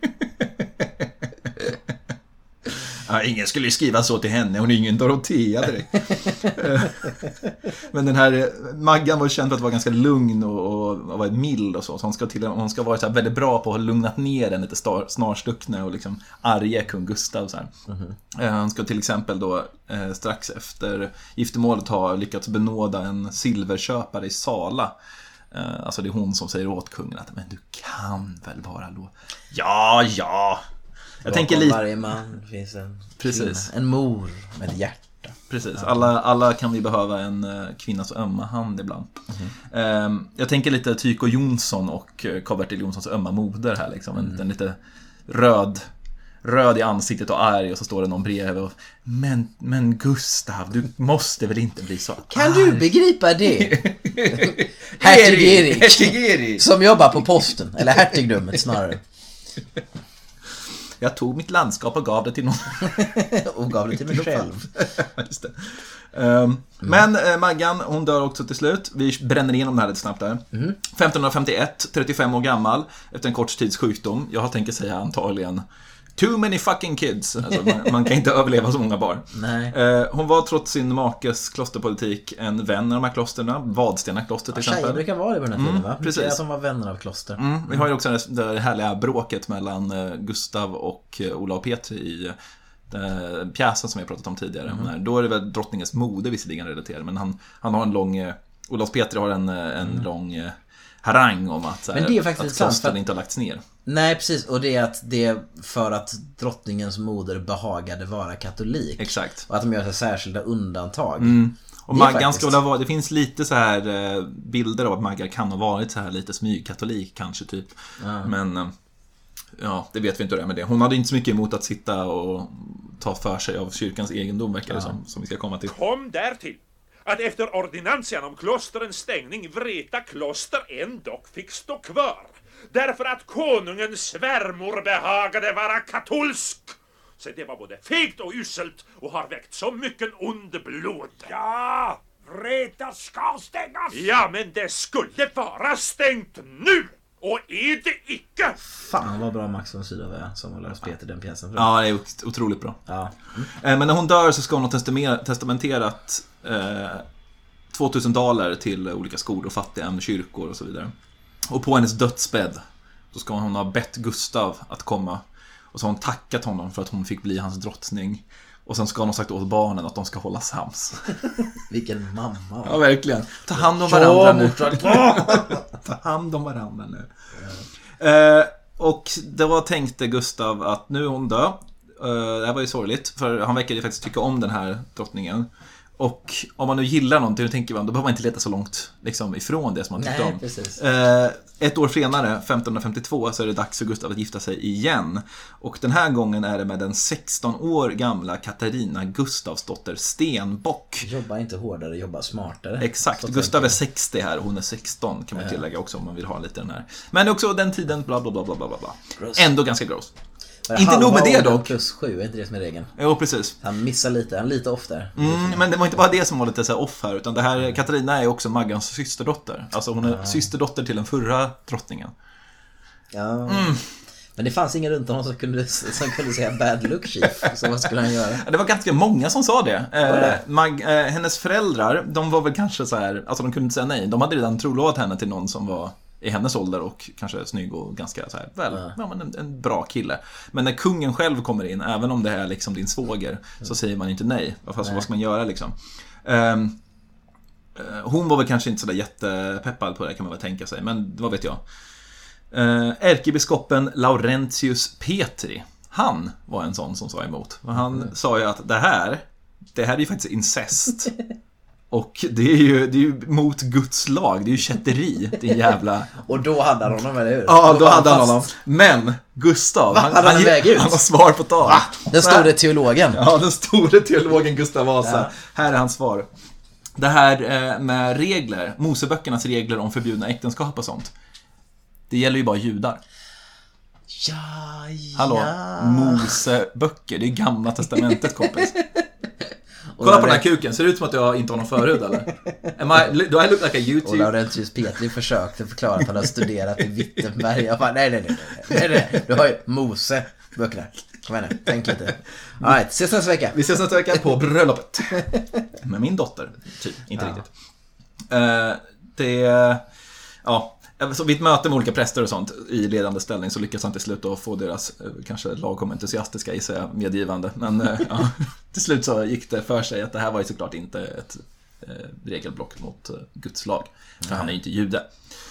Ja, ingen skulle ju skriva så till henne. Hon är ingen Dorotea direkt. Men den här Maggan var känd för att vara ganska lugn och, och var mild och så. Så hon ska, till, hon ska vara så här väldigt bra på att ha lugnat ner den lite star, snarstuckna och liksom arga kung Gustav. Så här. Mm-hmm. Han ska till exempel då eh, strax efter giftermålet ha lyckats benåda en silverköpare i Sala. Alltså det är hon som säger åt kungen att men du kan väl bara lå. Ja, ja. Jag bakom tänker lite varje man finns en precis kvinna, en mor med ett hjärta. Precis. Alla alla kan vi behöva en kvinnas ömma hand ibland. Mm-hmm. Jag tänker lite Tycho Jonsson och Karl-Bertil Jonssons ömma moder här liksom, en, mm. en lite röd röd i ansiktet och arg, och så står det någon bredvid och men men Gustav, du måste väl inte bli så kan arg. Du begripa det? Hertig Erik, Hertig Erik som jobbar på posten, eller hertigdömet snarare. Jag tog mitt landskap och gav det till någon. Och gav det till mig själv. Just Um, men eh, Maggan, hon dör också till slut. Vi bränner igenom det här lite snabbt där. Mm. femton femtioett, trettiofem år gammal, efter en kort tids sjukdom. Jag tänker säga antagligen too many fucking kids. Alltså, man, man kan inte överleva så många barn. Nej. Eh, hon var trots sin makes klosterpolitik en vän av de här klosterna. Vadstena kloster till ja, exempel. Tjejer brukar vara det på den här tiden, Mm, va? precis. Att de var vänner av kloster. Mm, vi har ju också det, det härliga bråket mellan eh, Gustav och eh, Ola och Petri i eh, pjäsen som vi har pratat om tidigare. Mm. Då är det väl drottningens mode visserligen relaterad, men han, han har en lång eh, Ola och Petri har en, en mm. lång eh, harang om att, men det är faktiskt att klostren inte har lagts ner. Nej, precis. Och det är att det är för att drottningens moder behagade vara katolik. Exakt. Och att de gör så särskilda undantag. Mm. Och Maggan faktiskt... ska väl vara, det finns lite så här eh, bilder av att Maggan kan ha varit så här lite smygkatolik kanske typ. Mm. Men eh, ja, det vet vi inte hur det är med det. Hon hade inte så mycket emot att sitta och ta för sig av kyrkans egendom, verkar det ja. som, som vi ska komma till. Kom därtill att efter ordinansian om klosterens stängning Vreta kloster ändock fick stå kvar. Därför att konungens svärmor behagade vara katolsk. Så det var både fegt och uselt och har väckt så mycket ond blod. Ja, Vreta ska stängas. Ja, men det skulle vara stängt nu. Och är det icke? Fan vad bra Max von Sydow som håller oss Peter den pjäsen. Ja, det är otroligt bra. Ja. Mm. Men när hon dör så ska hon ha testamenterat eh, tvåtusen daler till olika skolor och fattiga kyrkor och så vidare. Och på hennes dödsbädd så ska hon ha bett Gustav att komma. Och så har hon tackat honom för att hon fick bli hans drottning. Och sen ska hon ha sagt åt barnen att de ska hålla sams. Vilken mamma. Ja, verkligen. Ta hand om varandra ja, nu. Ta hand om varandra nu. Ja. Eh, och då tänkte Gustav att nu är hon död. Eh, det här var ju sorgligt. För han verkade ju faktiskt tycka om den här drottningen. Och om man nu gillar någonting, då tänker man, då behöver man inte leta så långt liksom, ifrån det som man tyckte Nej, om. Precis. Eh, ett år senare, femton femtiotvå, så är det dags för Gustav att gifta sig igen. Och den här gången är det med den sexton år gamla Katarina Gustavsdotter Stenbock. Jobba inte hårdare, jobba smartare. Exakt, Gustav är sextio här och hon är sexton, kan man tillägga också om man vill ha lite den här. Men också den tiden, bla bla bla bla bla bla. Ändå ganska gross. Inte nog med det dock. Plus sju, är inte det som är regeln? Jo, precis. Han missar lite, han lite oftare. Mm, men det var inte bara det som var lite så här off här, utan det här, Katarina är också Maggans systerdotter. Alltså hon är ja. systerdotter till den förra drottningen. Ja. Mm. Men det fanns ingen runt honom som kunde, som kunde säga bad look chief. Så vad skulle han göra? Det var ganska många som sa det. Eh, Mag, eh, hennes föräldrar, de var väl kanske så här, alltså de kunde inte säga nej. De hade redan trolovat henne till någon som var i hennes ålder och kanske snygg och ganska så här, väl, ja. Ja, men en, en bra kille. Men när kungen själv kommer in, även om det är liksom din svåger, mm. så säger man inte nej. Fast nej. Vad ska man göra liksom? Um, hon var väl kanske inte så där jättepeppad på det, kan man väl tänka sig. Men vad vet jag. Uh, ärkebiskopen Laurentius Petri, han var en sån som sa emot. Han mm. sa ju att det här, det här är ju faktiskt incest. Och det är ju, det är ju mot Guds lag. Det är ju kätteri, det är jävla... Och då hade han honom, eller hur? Ja, då, då hade han honom. Men Gustav, han, han, han, han, han har svar på tal. Va? Den store teologen. Ja, den store teologen Gustav Vasa. Ja. Här är hans svar. Det här med regler, Moseböckernas regler om förbjudna äktenskap och sånt. Det gäller ju bara judar. Ja, Hallå, ja. Moseböcker, det är gamla testamentet, kompis. Kolla på den här kuken, ser det ut som att jag inte har någon förhud eller? Am I, do I look like a YouTube? Och Laurentius Petri försökte förklara att han har studerat i Wittenberg. Jag bara, nej, nej, nej, nej, nej, nej. Du har ju Mose böckerna. Kom igen nu, tänk lite. All right, ses nästa vecka. Vi ses nästa vecka på bröllopet. Med min dotter, typ, inte ja. riktigt. Uh, det, ja... Så vid ett möte med olika präster och sånt i ledande ställning så lyckas han till slut att få deras kanske lagom entusiastiska i sig medgivande. Men ja, till slut så gick det för sig att det här var ju såklart inte ett eh, regelblock mot eh, Guds lag. För Nej. han är ju inte jude.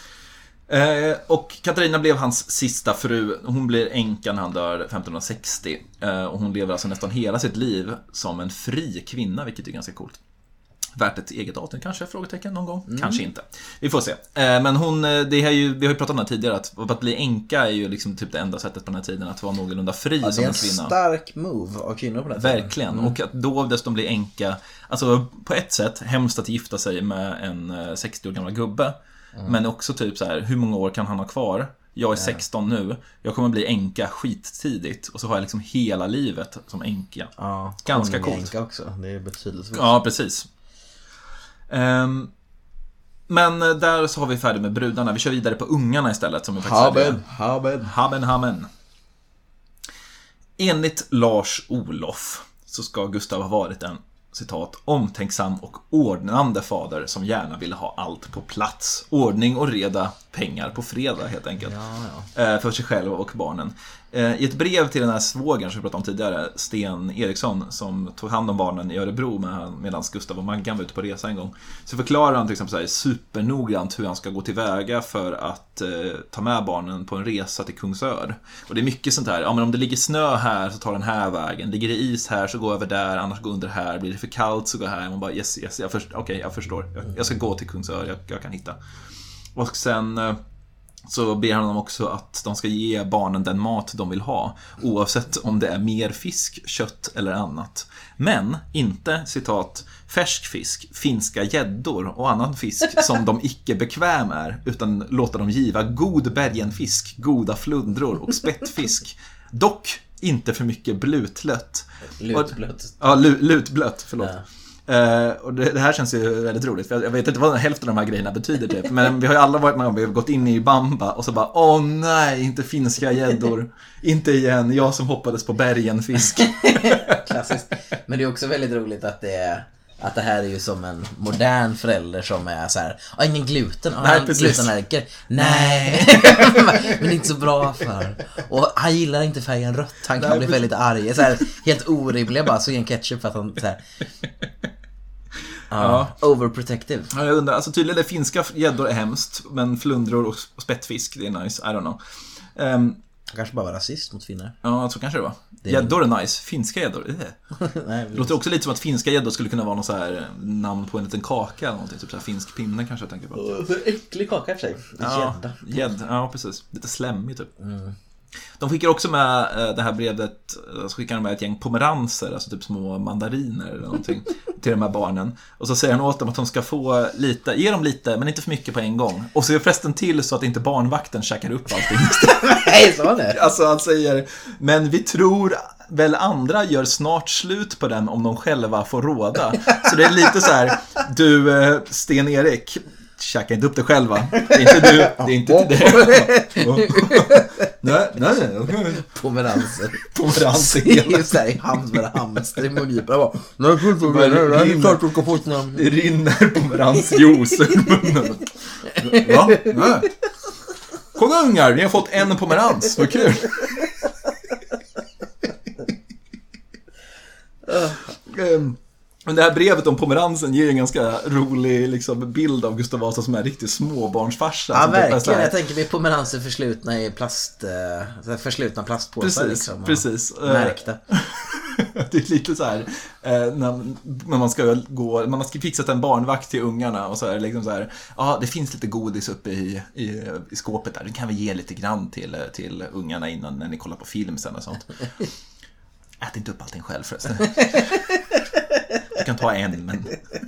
Eh, och Katarina blev hans sista fru. Hon blir änka när han dör femton sextio. Eh, och hon lever alltså nästan hela sitt liv som en fri kvinna, vilket är ganska coolt. Värt ett eget datum kanske, frågetecken någon gång. Mm. Kanske inte. Vi får se. Men hon, det är ju, vi har ju pratat om det tidigare, att, att bli änka är ju liksom typ det enda sättet på den här tiden att vara någorlunda fri ja, som en kvinna. Det är en stark move av kvinnor på den här tiden. Verkligen. Mm. Och att då dessutom bli änka, alltså på ett sätt hemskt att gifta sig med en sextio år gamla gubbe. Mm. Men också typ så här, hur många år kan han ha kvar? Jag är sexton nu, jag kommer bli änka skittidigt. Och så har jag liksom hela livet som änka. Ja, ganska coolt. Änka också, det är betydelsefullt. Ja, precis. um, Men där så har vi färdigt med brudarna. Vi kör vidare på ungarna istället som vi faktiskt Haben, haben. Haben, haben. Enligt Lars Olof så ska Gustav ha varit en, citat, omtänksam och ordnande fader som gärna ville ha allt på plats. Ordning och reda, pengar på fredag helt enkelt. Ja, ja. För sig själv och barnen. I ett brev till den här svågern som vi pratade om tidigare, Sten Eriksson, som tog hand om barnen i Örebro med, medan Gustav och Maggan var ute på resa en gång, så förklarar han till exempel så här supernoggrant hur han ska gå tillväga för att eh, ta med barnen på en resa till Kungsör. Och det är mycket sånt här, ja men om det ligger snö här så tar den här vägen, ligger det is här så gå över där, annars gå under här, blir det för kallt så gå här. Man bara yes, yes, jag först, okej, okay, jag förstår, jag, jag ska gå till Kungsör, jag, jag kan hitta. Och sen eh, så ber han dem också att de ska ge barnen den mat de vill ha, oavsett om det är mer fisk, kött eller annat. Men inte, citat, färsk fisk, finska gäddor och annan fisk som de icke bekväm är, utan låta dem giva god bergenfisk, goda flundror och spettfisk. Dock inte för mycket blutlött. Lutblött. Ja, lu, lutblött, förlåt. Ja. Uh, och det, det här känns ju väldigt roligt, för jag, jag vet inte vad hälften av de här grejerna betyder typ. Men vi har ju alla varit med om, vi har gått in i Bamba och så bara, åh nej, inte finska gäddor. Inte igen, jag som hoppades på bergenfisk. Klassiskt. Men det är också väldigt roligt att det är, att det här är ju som en modern förälder som är så här, ah, ingen gluten, ah, nej, glutenallergiker. Nej. Men inte så bra för. Och han gillar inte färgen rött, han kan nej, bli väldigt arg. Så här, helt orimliga bara, så en ketchup för att han så här. Ja, ja. Overprotective. Ja, jag undrar, alltså tydligen det finska gäddor är hemskt, men flundror och spettfisk, det är nice, I don't know. Um, kanske bara var rasist mot finnar. Ja, så kanske det var. Gäddor är nice, finska gäddor, eh. Nej, det låter också lite som att finska gäddor skulle kunna vara någon så här namn på en liten kaka eller någonting, typ så här finsk pinne kanske jag tänker på. Oh, så äcklig kaka för sig. Ja, gädd, ja precis. Lite slemmig typ. Mm. De skickar också med det här brevet, så skickar de med ett gäng pomeranser, alltså typ små mandariner eller någonting till de här barnen. Och så säger han åt dem att de ska få lite, ge dem lite, men inte för mycket på en gång. Och så är förresten till så att inte barnvakten käkar upp allting. Nej, så det. Alltså han säger, men vi tror väl andra gör snart slut på den om de själva får råda. Så det är lite så här, du Sten Erik, käka inte upp det själva. Det är inte du, det är inte till dig. Nej, nej, nej. Pomeranser. Pomeranser. Det är ju såhär i hamn med hamster i mungiporna bara. Nej, det är klart du ska få ett namn. Det rinner pomeransjuice ur munnen. Va? Nej. Kom ungar, ni har fått en pomerans. Vad kul. um. Men det här brevet om pomeransen ger en ganska rolig liksom, bild av Gustav Vasa som är riktigt småbarnsfarsa. Ja, verkligen. Jag tänker vi pomeranser förslutna i plast, förslutna plastpåsar. Precis, liksom, precis. Märkta. Det är lite så här eh, när, när man ska gå, man har fixat en barnvakt till ungarna och så är det liksom så här, ja, det finns lite godis uppe i, i, i skåpet där. Det kan vi ge lite grann till, till ungarna innan när ni kollar på film sen och sånt. Ät inte upp allting själv förresten. Du kan ta en, men...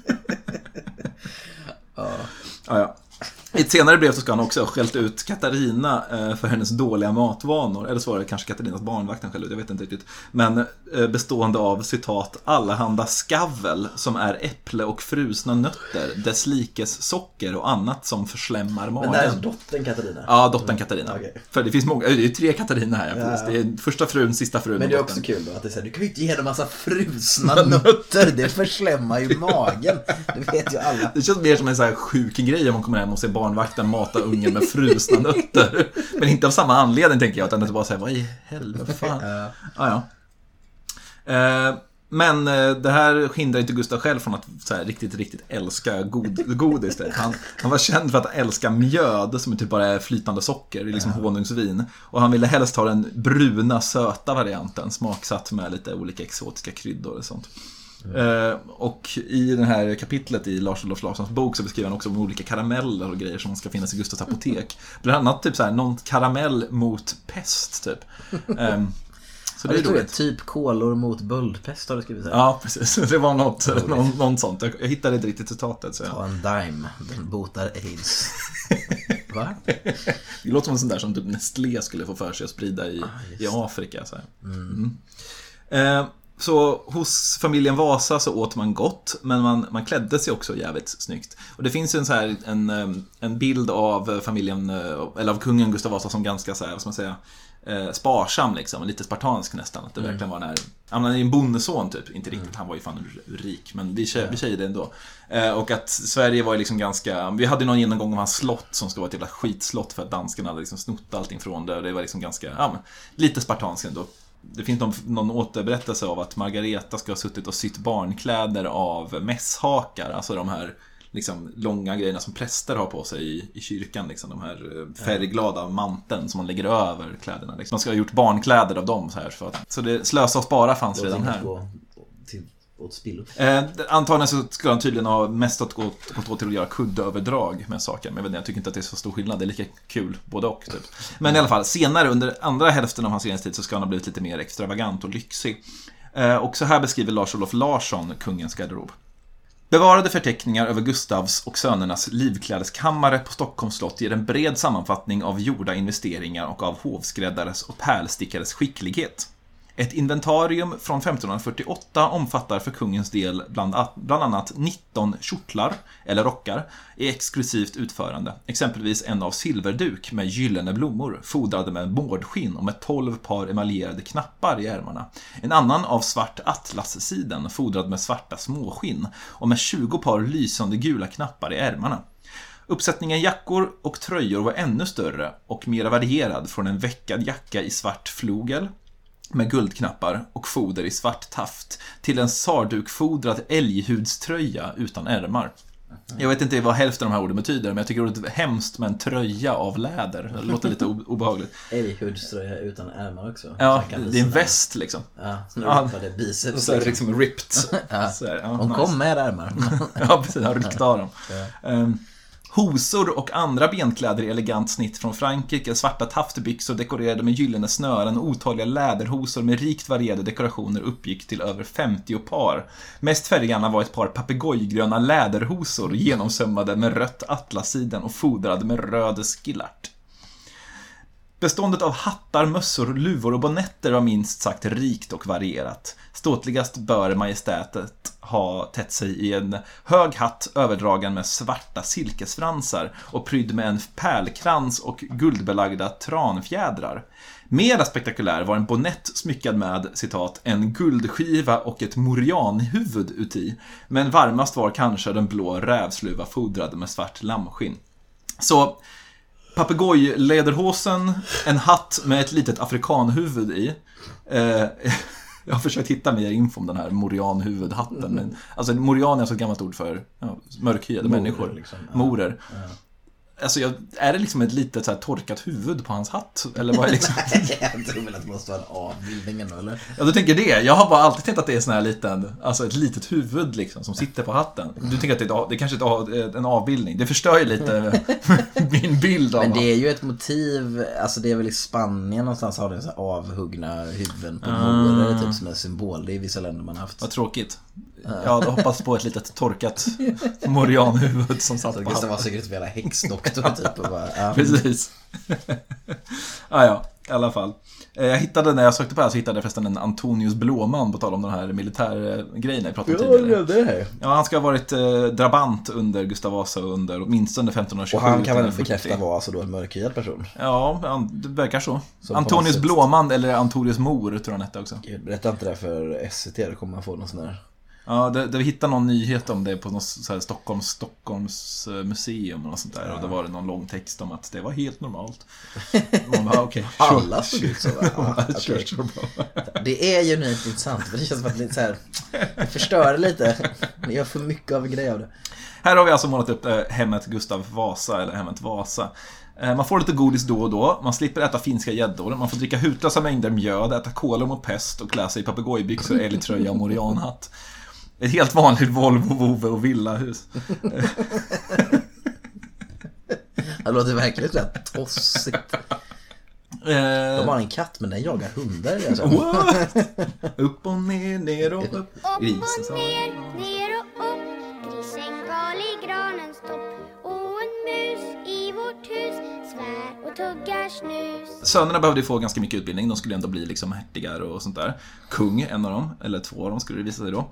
ja. Ja, ja. I ett senare brev så ska han också skällt ut Katarina för hennes dåliga matvanor. Eller så var det kanske Katarinas barnvakten själv, jag vet inte riktigt. Men bestående av, citat, allehanda skavel som är äpple och frusna nötter, dess likes socker och annat som förslämmar magen. Men det är dottern Katarina? Ja, dottern Katarina. Okay. För det finns många, det är tre Katarina här. Ja, ja. Det är första frun, sista frun. Men det är också kul då att det är så här, du kan ju inte ge en massa frusna nötter, det förslämmar ju magen. Det vet ju alla. Det känns mer som en så här sjuk grej om man kommer hem och ser barnvakten mata ungen med frusna nötter. Men inte av samma anledning tänker jag, utan att det bara säger vad i helvete fan. Ja, ja. Eh, men det här hindrar inte Gustav själv från att så här, riktigt, riktigt älska god, godis. Han, han var känd för att älska mjöd som typ bara är flytande socker, det är liksom ja. honungsvin. Och han ville helst ha den bruna, söta varianten, smaksatt med lite olika exotiska kryddor och sånt. Mm. Uh, och i det här kapitlet i Lars Olof Larssons bok så beskriver han också om olika karameller och grejer som ska finnas i Gustavs apotek. Bland annat typ så här, någon karamell mot pest typ. Um, så det är roligt. Typ kolor mot böldpest har du skrivit här. Ja, precis. Det var något, någon, någon sånt. Jag, jag hittade inte riktigt citatet. Så ta en dime, den botar AIDS. Va? Det låter som en sån där som typ Nestlé skulle få för sig att sprida i, ah, i Afrika så här. Mm. Mm. Eh, Så hos familjen Vasa så åt man gott, men man, man klädde sig också jävligt snyggt. Och det finns en, så här, en, en bild av familjen, eller av kungen Gustav Vasa som ganska så här, vad ska man säga, eh, sparsam liksom, lite spartansk nästan. Att det mm. verkligen var när, han är en bondeson typ, inte riktigt, mm. han var ju fan rik, men vi, tjej, vi säger det ändå. Eh, och att Sverige var ju liksom ganska, vi hade någon genomgång om hans slott som skulle vara ett jävla skitslott för att danskarna hade liksom snott allting från det. Och det var liksom ganska, ja men, lite spartansk ändå. Det finns någon, någon återberättelse av att Margareta ska ha suttit och sytt barnkläder av mässhakar. Alltså de här liksom, långa grejerna som präster har på sig i, i kyrkan. Liksom, de här färgglada manteln som man lägger över kläderna. Liksom. Man ska ha gjort barnkläder av dem. Så, här, för att, så det slösa och spara fanns redan här. Gå till, åt spillo. Eh, antagligen så skulle han tydligen ha mest gått, gått åt till att göra kuddöverdrag med saker. Men jag, vet inte, jag tycker inte att det är så stor skillnad. Det är lika kul både och. Typ. Men mm. i alla fall, senare under andra hälften av hans regeringstid så ska han ha blivit lite mer extravagant och lyxig. Eh, och så här beskriver Lars-Olof Larsson kungens garderob. Bevarade förteckningar över Gustavs och sönernas livklädeskammare på Stockholms slott ger en bred sammanfattning av gjorda investeringar och av hovskräddares och pärlstickares skicklighet. Ett inventarium från femtonhundrafyrtioåtta omfattar för kungens del bland, bland annat nitton kjortlar eller rockar i exklusivt utförande. Exempelvis en av silverduk med gyllene blommor fodrade med mårdskinn och med tolv par emaljerade knappar i ärmarna. En annan av svart atlassiden fodrad med svarta småskinn och med tjugo par lysande gula knappar i ärmarna. Uppsättningen jackor och tröjor var ännu större och mer varierad, från en veckad jacka i svart flogel med guldknappar och foder i svart taft till en sardukfodrad älghudströja utan ärmar. Jag vet inte vad hälften av de här orden betyder, men jag tycker det är hemskt med en tröja av läder. Det låter lite obehagligt. Älghudströja utan ärmar också. Ja, det är en väst liksom. Ja, så nu ja, det biceps. Och så är det liksom ripped. Ja. Så här, ja, de nice. kom med ärmar. Ja, precis. Han ryckte av dem. Ja. Um, Hosor och andra benkläder i elegant snitt från Frankrike, svarta taftbyxor dekorerade med gyllene snören och otaliga läderhosor med rikt varierade dekorationer uppgick till över femtio par. Mest färggranna var ett par papegojgröna läderhosor genomsömmade med rött atlassiden och fodrade med röd skillart. Beståndet av hattar, mössor, luvor och bonnetter var minst sagt rikt och varierat. Ståtligast bör majestätet ha tätt sig i en hög hatt överdragen med svarta silkesfransar och prydd med en pärlkrans och guldbelagda tranfjädrar. Mer spektakulär var en bonett smyckad med, citat, en guldskiva och ett morianhuvud uti. Men varmast var kanske den blå rävsluva fodrad med svart lammskinn. Så papegojlederhosen, en hatt med ett litet afrikanhuvud i. Eh, jag har försökt hitta mer info om den här morianhuvudhatten. Men, alltså morian är alltså ett gammalt ord för ja, mörkhyade människor. Liksom. Ja. Morer. Ja. Alltså, jag, är det liksom ett litet så här, torkat huvud på hans hatt? Eller vad är liksom? Jag tror väl att det måste vara en avbildning ändå, eller? Ja, du tänker det. Jag har bara alltid tänkt att det är sån här liten, alltså ett litet huvud liksom, som sitter på hatten. Du tänker att det är, det är kanske är en avbildning. Det förstör ju lite min bild av. Men det är ju ett motiv, alltså det är väl i Spanien någonstans har det så här avhuggna huvuden på mm. morer, typ som en symbol. Det är i vissa länder man haft. Vad tråkigt. Jag hade hoppats på ett litet torkat morianhuvud som satt på hatten. Gustav var säkert en häxdoktor typ. Och bara, ja. Precis. ah, ja, i alla fall. Jag hittade, när jag sökte på det här så hittade jag förresten en Antonius Blåman på tal om den här militärgrejen jag pratade om tidigare. Det här. Ja, han ska ha varit eh, drabant under Gustav Vasa under åtminstone femtonhundratjugosju. Och han kan väl bekräfta vara alltså då en mörkhyad person? Ja, det verkar så. Som Antonius Blåman eller Antonius Mor tror han hette också. Gud, berätta inte det för S C T, då kommer man få någon sån där. Ja, det, det vi hittade någon nyhet om det på något så här Stockholms, Stockholms museum och sånt där. Ja. Och då var det någon lång text om att det var helt normalt. Bara, okay, sure. Alla såg ut så. Ja, okay. Det är ju nytt intressant, för det känns som att det så här, det förstör lite. Det gör för mycket av en grej av det. Här har vi alltså målat upp hemmet Gustav Vasa, eller hemmet Vasa. Man får lite godis då och då, man slipper äta finska gäddor, man får dricka hutlösa mängder mjöd, äta kola mot pest och klä sig i papegojbyxor, älgtröja och morianhatt. Ett helt vanligt Volvo, Vove och villahus. Det låter verkligen rätt tossigt. De har en katt, men den jagar hundar. Upp och ner, ner och upp. Upp och ner, ner och upp. Grisen gal i granens topp. Och en mus i vårt hus. tuggar snus. Sönerna behövde få ganska mycket utbildning. De skulle ändå bli liksom hertigar och sånt där. Kung, en av dem, eller två av dem skulle det visa sig då.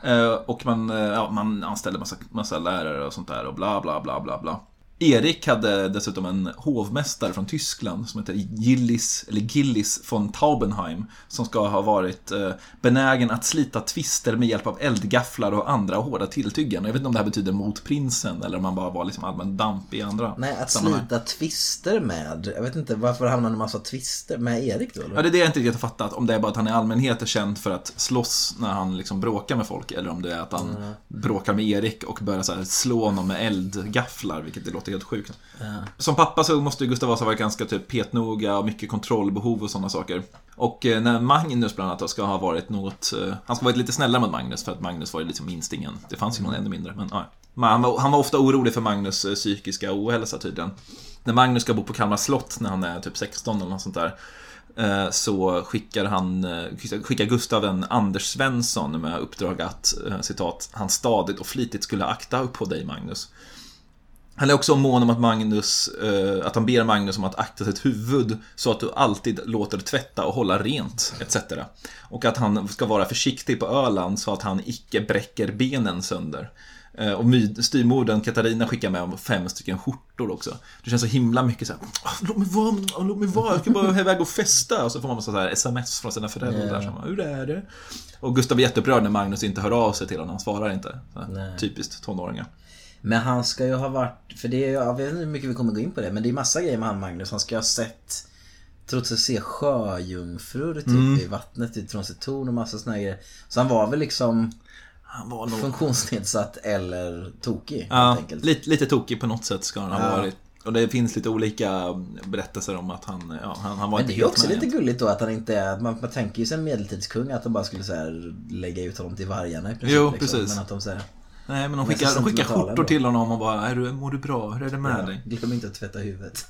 Och man, ja, man anställde massa, massa lärare och sånt där och bla bla bla bla bla. Erik hade dessutom en hovmästare från Tyskland som heter Gillis, eller Gillis von Taubenheim, som ska ha varit eh, benägen att slita twister med hjälp av eldgafflar och andra hårda tilltyggen. Jag vet inte om det här betyder mot prinsen eller om man bara var liksom allmän damp i andra. Nej, att sammanhang. slita twister med. Jag vet inte varför hamnar en massa twister med Erik då? Eller? Ja, det är det jag inte riktigt har fattat. Om det är bara att han i allmänhet är känd för att slåss när han liksom bråkar med folk, eller om det är att han mm. bråkar med Erik och börjar så här slå honom med eldgafflar, vilket det låter helt sjukt. Ja. Som pappa så måste Gustav Vasa vara ganska typ petnoga och mycket kontrollbehov och sådana saker. Och eh, när Magnus bland annat ska ha varit något, eh, han ska varit lite snällare mot Magnus, för att Magnus var ju liksom minstingen. Det fanns ju någon ännu mindre, men ja. Men han, var, han var ofta orolig för Magnus eh, psykiska ohälsa tydligen. När Magnus ska bo på Kalmar slott när han är typ sexton eller något sånt där, eh, så skickar han eh, skickar Gustav en Anders Svensson med uppdrag att, eh, citat, han stadigt och flitigt skulle akta upp på dig, Magnus. Han är också mån om att Magnus, eh, att han ber Magnus om att akta sitt huvud så att du alltid låter tvätta och hålla rent, et cetera. Och att han ska vara försiktig på Öland så att han icke bräcker benen sönder. Eh, och styrmorden Katarina skickar med om fem stycken skjortor också. Det känns så himla mycket så här, låt mig vara, låt mig vara, jag ska bara iväg och festa. Och så får man så här sms från sina föräldrar som, hur är det? Och Gustav är jätteupprörd när Magnus inte hör av sig till honom, han svarar inte. Typiskt tonåringar. Men han ska ju ha varit, för det är, jag vet inte hur mycket vi kommer gå in på det, men det är massa grejer med han Magnus. Han ska ha sett, trots att se sjöjungfrur typ mm. i vattnet ut från sitt torn och massa såna grejer. Så han var väl liksom han var nog funktionsnedsatt eller tokig, ja, helt enkelt. Lite, lite tokig på något sätt ska han ha ja. varit. Och det finns lite olika berättelser om att han, ja, han, han var. Men det är ju också lite gulligt då att han inte är, man, man tänker ju sig en medeltidskung att de bara skulle så här lägga ut honom till vargarna i princip. Jo, liksom. precis. Men att de säger nej, men de skickar, de skickar skjortor till honom och bara, är du, mår du bra? Hur är det med ja, dig? Glöm inte att tvätta huvudet.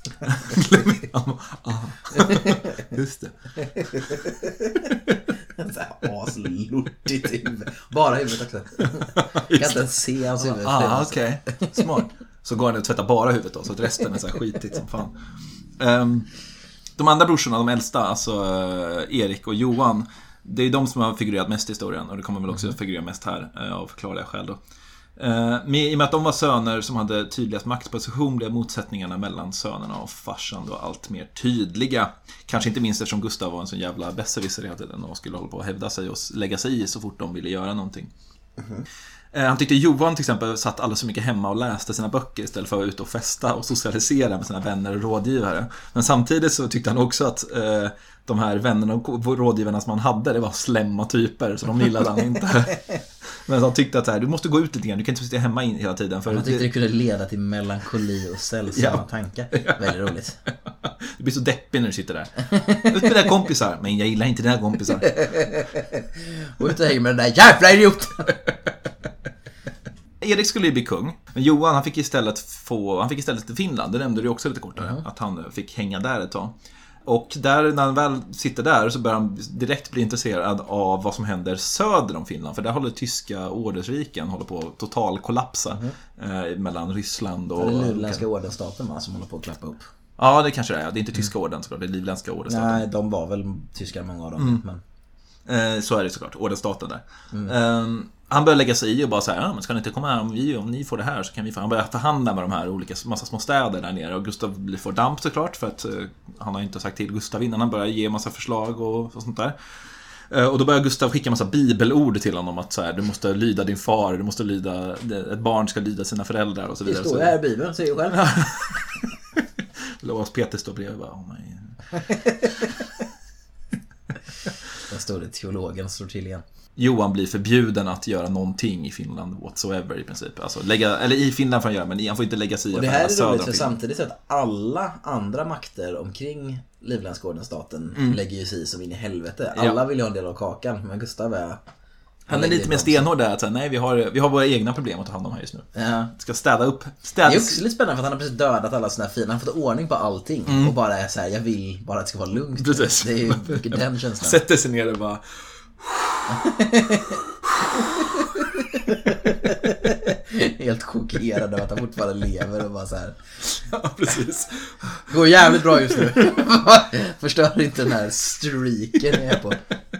Just det. Så här aslortigt huvud. Bara huvudet också. Jag kan inte ens se hans huvud. Ah, okej. Okay. Smart. Så går han och tvättar bara huvudet då, så att resten är så här skitigt som fan. Um, de andra brorsorna, de äldsta, alltså uh, Erik och Johan, det är de som har figurerat mest i historien. Och det kommer väl också figurera mest här uh, av förklarliga skäl då. Uh, med, I och med att de var söner som hade tydligast maktposition blev motsättningarna mellan sönerna och farsan då allt mer tydliga. Kanske inte minst eftersom Gustav var en sån jävla besserwisser hela tiden och skulle hålla på att hävda sig och lägga sig i så fort de ville göra någonting. Mm-hmm. Han tyckte Johan till exempel satt alldeles så mycket hemma och läste sina böcker istället för att vara ute och festa och socialisera med sina vänner och rådgivare. Men samtidigt så tyckte han också att eh, de här vännerna och rådgivarna som han hade, det var slämma typer, så de gillade han inte. Men han tyckte att så här, du måste gå ut lite grann, du kan inte sitta hemma in hela tiden. För han tyckte det... det kunde leda till melankoli och sällsamma ja. tankar. Väldigt roligt. Du blir så deppig när du sitter där. Ut med dina kompisar. Men jag gillar inte dina kompisar. Och ut och häng med den där jävla idioten. Erik skulle ju bli kung, men Johan han fick istället få, han fick istället till Finland, det nämnde du också lite kortare, mm. att han fick hänga där ett tag. Och där, när han väl sitter där så börjar han direkt bli intresserad av vad som händer söder om Finland, för där håller tyska ordersriken håller på att total kollapsa mm. eh, mellan Ryssland och... Det är livländska ordenstaten va, som håller på att klappa upp. Ja, det kanske det är, det är inte tyska orden såklart, det är livländska ordenstaten. Nej, de var väl tyskar många av dem, mm. men... Eh, så är det såklart, ordenstaten där. Mm. Eh, han börjar lägga sig i och bara säga, ja, men ska ni inte komma här, om, vi, om ni får det här så kan vi få. Han börjar förhandla med de här olika massa små städer där nere och Gustav får damp såklart för att eh, han har inte sagt till Gustav innan, han börjar ge massa förslag och, och sånt där. Eh, och då börjar Gustav skicka massa bibelord till honom att så här, du måste lyda din far, du måste lyda, ett barn ska lyda sina föräldrar och så vidare. Det står här i Bibeln, säger jag själv. Låt Peter stå bredvid bara, oh my. Den står det teologen står till igen. Johan blir förbjuden att göra någonting i Finland whatsoever i princip. Alltså lägga, eller i Finland får han göra, men han får inte lägga sig i. Och det här är roligt för samtidigt så att alla andra makter omkring livländska ordenstaten mm. lägger ju sig som in i helvete. Alla ja. vill ju ha en del av kakan, men Gustav är... Han är lite mer stenhård där att säga, nej, vi har, vi har våra egna problem att ta hand om här just nu. Ja. Ska städa upp. Städa. Det är också lite spännande för att han har precis dödat alla sina fina. Han har fått ordning på allting mm. och bara är så här, jag vill bara att det ska vara lugnt. Precis. Det är ju mycket den känslan. Sätter sig ner och bara... helt chockerad av att han fortfarande lever och bara så här. Ja, precis. Det går jävligt bra just nu. Förstör inte den här streaken jag är på.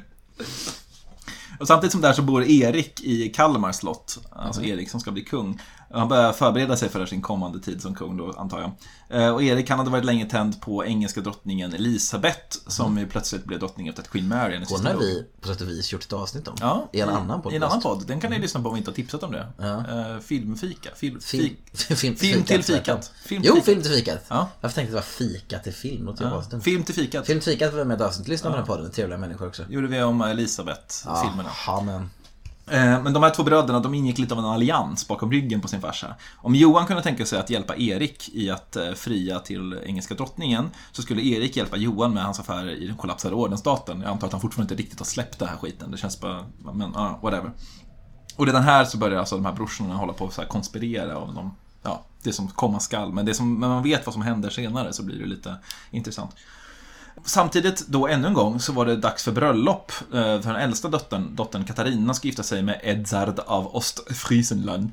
Och samtidigt som där så bor Erik i Kalmar slott. Alltså mm. Erik som ska bli kung. Han börjar förbereda sig för sin kommande tid som kung då, antar jag. Och Erik, han hade varit länge tänd på engelska drottningen Elisabeth, som ju plötsligt blev drottning efter att Queen Mary. Hon har vi på sätt och vis gjort ett avsnitt om. Ja, i en annan podd. I en annan podd. Den kan ni lyssna på om vi inte har tipsat om det. Ja. Uh, filmfika. Film, film, fik, film, film till fikat. Film till jo, film till fikat. Ja. Jag tänkte att det var fika till film. Något ja. Film till fikat. Film till fikat var med ett avsnitt. Lyssna ja. på den podden. Trevliga människor också. Gjorde vi om Elisabeth-filmerna. Ja, men... Men de här två bröderna, de ingick lite av en allians bakom ryggen på sin farsa. Om Johan kunde tänka sig att hjälpa Erik i att fria till engelska drottningen, så skulle Erik hjälpa Johan med hans affärer i den kollapsade ordensstaten. Jag antar att han fortfarande inte riktigt har släppt det här skiten. Det känns bara, men ja, uh, whatever. Och redan här så börjar alltså de här brorsorna hålla på att så här konspirera om de, ja, det som komma skall. Men det som, när man vet vad som händer senare så blir det lite intressant. Samtidigt då ännu en gång så var det dags för bröllop för den äldsta dottern, dottern Katarina ska gifta sig med Edzard av Ostfriesland.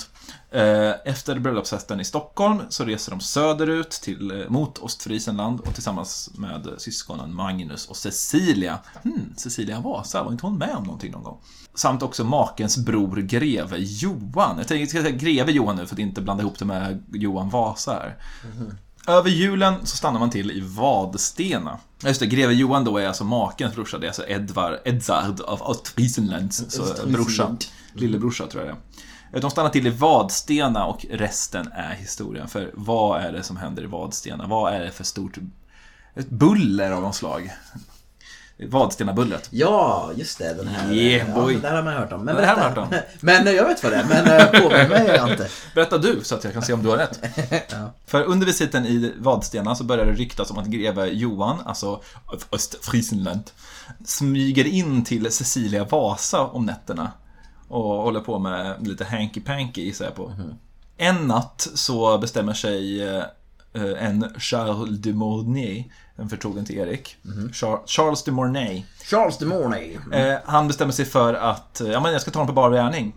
Efter bröllopsfesten i Stockholm så reser de söderut till, mot Ostfriesland och tillsammans med syskonen Magnus och Cecilia. Hmm, Cecilia Vasa, var inte hon med om någonting någon gång? Samt också makens bror greve Johan. Jag tänkte säga greve Johan nu för att inte blanda ihop det med Johan Vasa här. Mm-hmm. Över julen så stannar man till i Vadstena. Just det, greve Johan då är alltså makens brorsa. Det är alltså Edvard, Edzard av Ostfriesland, så brorsa, lillebrorsa tror jag det är. De stannar till i Vadstena och resten är historia. För vad är det som händer i Vadstena? Vad är det för stort ett buller av någon slag? Vadstena-bullret. Ja, just det, den här. Yeah, boy. Ja, det här har man hört om. Men, det här har man hört om. Men jag vet vad det är, men påminner mig jag inte. Berätta du så att jag kan se om du har rätt. Ja. För under visiten i Vadstena så börjar det ryktas om att greve Johan, alltså Ostfriesland, smyger in till Cecilia Vasa om nätterna och håller på med lite hanky-panky gissar jag på. Mm. En natt så bestämmer sig en Charles de Mornay, en förtrogen till Erik. Mm. Charles de Mornay. Charles de Mornay. Mm. Eh, han bestämmer sig för att ja, men jag ska ta honom på bar gärning.